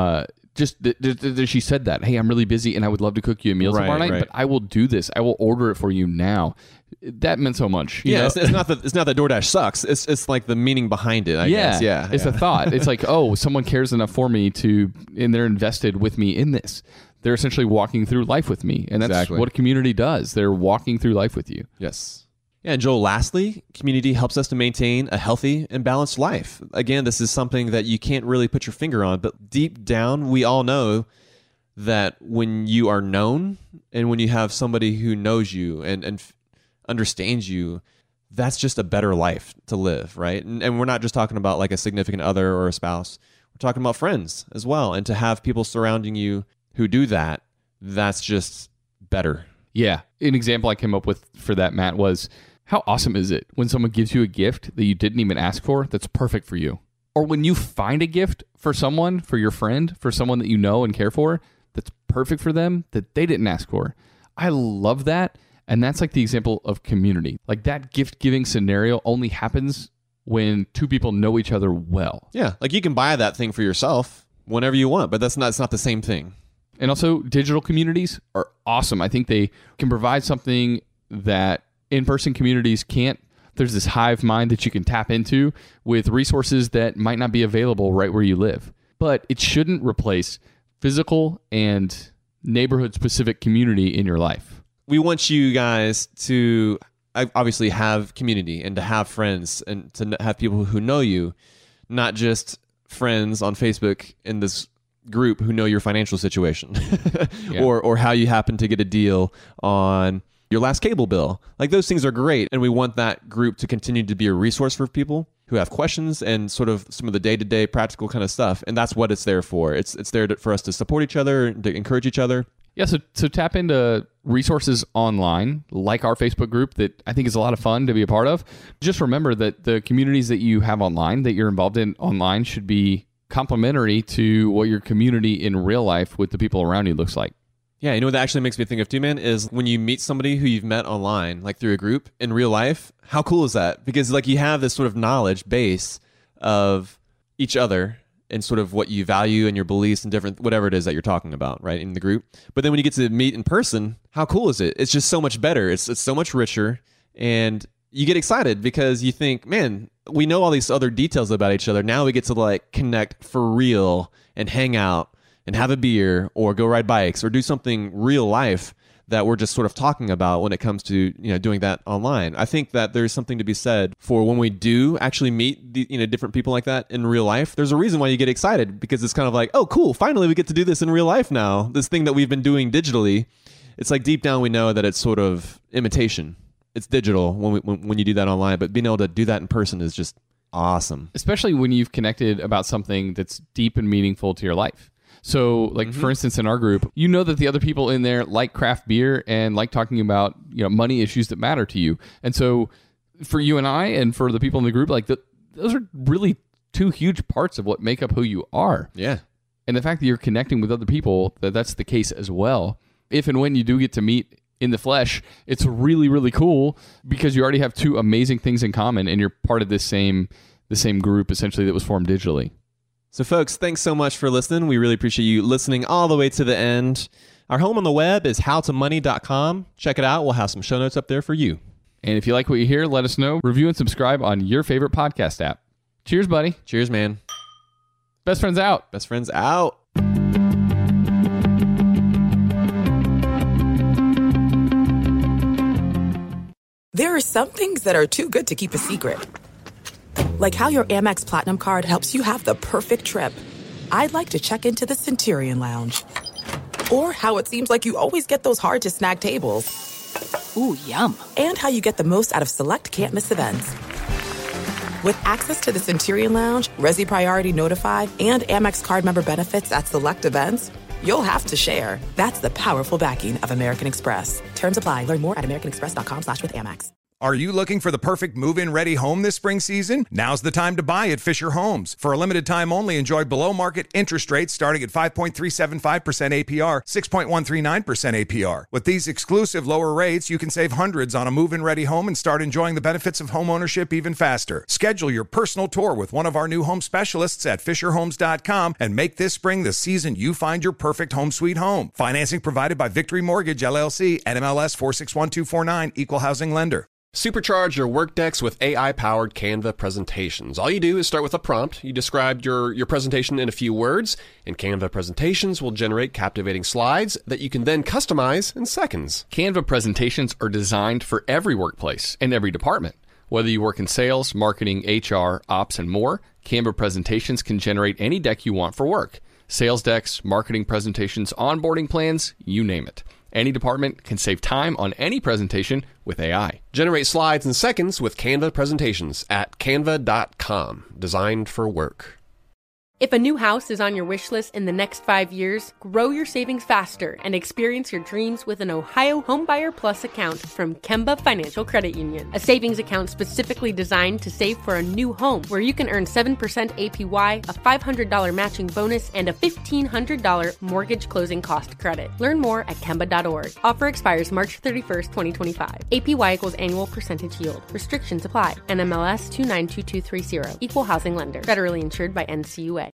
she said that, hey, I'm really busy and I would love to cook you a meal tomorrow night, but I will do this. I will order it for you now. That meant so much. It's not that DoorDash sucks. It's like the meaning behind it, I guess. Yeah. It's a thought. It's like, oh, someone cares enough for me and they're invested with me in this. They're essentially walking through life with me. And that's what a community does. They're walking through life with you. Yes. Yeah, and Joel, lastly, community helps us to maintain a healthy and balanced life. Again, this is something that you can't really put your finger on, but deep down, we all know that when you are known and when you have somebody who knows you and understands you, that's just a better life to live, right? And we're not just talking about like a significant other or a spouse. We're talking about friends as well. And to have people surrounding you who do that, that's just better. Yeah. An example I came up with for that, Matt, was how awesome is it when someone gives you a gift that you didn't even ask for that's perfect for you? Or when you find a gift for someone, for your friend, for someone that you know and care for, that's perfect for them that they didn't ask for. I love that. And that's like the example of community. Like that gift-giving scenario only happens when two people know each other well. Yeah, like you can buy that thing for yourself whenever you want, but it's not the same thing. And also, digital communities are awesome. I think they can provide something that in-person communities can't. There's this hive mind that you can tap into with resources that might not be available right where you live. But it shouldn't replace physical and neighborhood-specific community in your life. We want you guys to obviously have community and to have friends and to have people who know you, not just friends on Facebook in this group who know your financial situation or how you happen to get a deal on your last cable bill. Like those things are great. And we want that group to continue to be a resource for people who have questions and sort of some of the day-to-day practical kind of stuff. And that's what it's there for. It's there for us to support each other, to encourage each other. Yeah, so tap into resources online, like our Facebook group that I think is a lot of fun to be a part of. Just remember that the communities that you have online, that you're involved in online, should be complementary to what your community in real life with the people around you looks like. Yeah, you know what that actually makes me think of too, man, is when you meet somebody who you've met online, like through a group, in real life, how cool is that? Because like you have this sort of knowledge base of each other and sort of what you value and your beliefs and different, whatever it is that you're talking about, right, in the group. But then when you get to meet in person, how cool is it? It's just so much better. It's so much richer. And you get excited because you think, man, we know all these other details about each other. Now we get to like connect for real and hang out and have a beer or go ride bikes or do something real life that we're just sort of talking about when it comes to, doing that online. I think that there's something to be said for when we do actually meet different people like that in real life. There's a reason why you get excited, because it's kind of like, oh, cool, finally we get to do this in real life now. This thing that we've been doing digitally, it's like deep down we know that it's sort of imitation. It's digital when you do that online, but being able to do that in person is just awesome. Especially when you've connected about something that's deep and meaningful to your life. So, like, for instance, in our group, you know that the other people in there like craft beer and like talking about, money issues that matter to you. And so for you and I and for the people in the group, like, those are really two huge parts of what make up who you are. Yeah. And the fact that you're connecting with other people, that's the case as well. If and when you do get to meet in the flesh, it's really, really cool because you already have two amazing things in common and you're part of the same group, essentially, that was formed digitally. So folks, thanks so much for listening. We really appreciate you listening all the way to the end. Our home on the web is howtomoney.com. Check it out. We'll have some show notes up there for you. And if you like what you hear, let us know. Review and subscribe on your favorite podcast app. Cheers, buddy. Cheers, man. Best friends out. Best friends out. There are some things that are too good to keep a secret. Like how your Amex Platinum card helps you have the perfect trip. I'd like to check into the Centurion Lounge. Or how it seems like you always get those hard-to-snag tables. Ooh, yum. And how you get the most out of select can't-miss events. With access to the Centurion Lounge, Resi Priority Notified, and Amex card member benefits at select events, you'll have to share. That's the powerful backing of American Express. Terms apply. Learn more at americanexpress.com/withAmex. Are you looking for the perfect move-in ready home this spring season? Now's the time to buy at Fisher Homes. For a limited time only, enjoy below-market interest rates starting at 5.375% APR, 6.139% APR. With these exclusive lower rates, you can save hundreds on a move-in ready home and start enjoying the benefits of home ownership even faster. Schedule your personal tour with one of our new home specialists at FisherHomes.com and make this spring the season you find your perfect home sweet home. Financing provided by Victory Mortgage, LLC, NMLS 461249, Equal Housing Lender. Supercharge your work decks with AI-powered Canva presentations. All you do is start with a prompt. You describe your presentation in a few words, and Canva presentations will generate captivating slides that you can then customize in seconds. Canva presentations are designed for every workplace and every department. Whether you work in sales, marketing, HR, ops, and more, Canva presentations can generate any deck you want for work. Sales decks, marketing presentations, onboarding plans, you name it. Any department can save time on any presentation with AI. Generate slides in seconds with Canva presentations at canva.com. Designed for work. If a new house is on your wish list in the next 5 years, grow your savings faster and experience your dreams with an Ohio Homebuyer Plus account from Kemba Financial Credit Union. A savings account specifically designed to save for a new home where you can earn 7% APY, a $500 matching bonus, and a $1,500 mortgage closing cost credit. Learn more at Kemba.org. Offer expires March 31st, 2025. APY equals annual percentage yield. Restrictions apply. NMLS 292230. Equal housing lender. Federally insured by NCUA.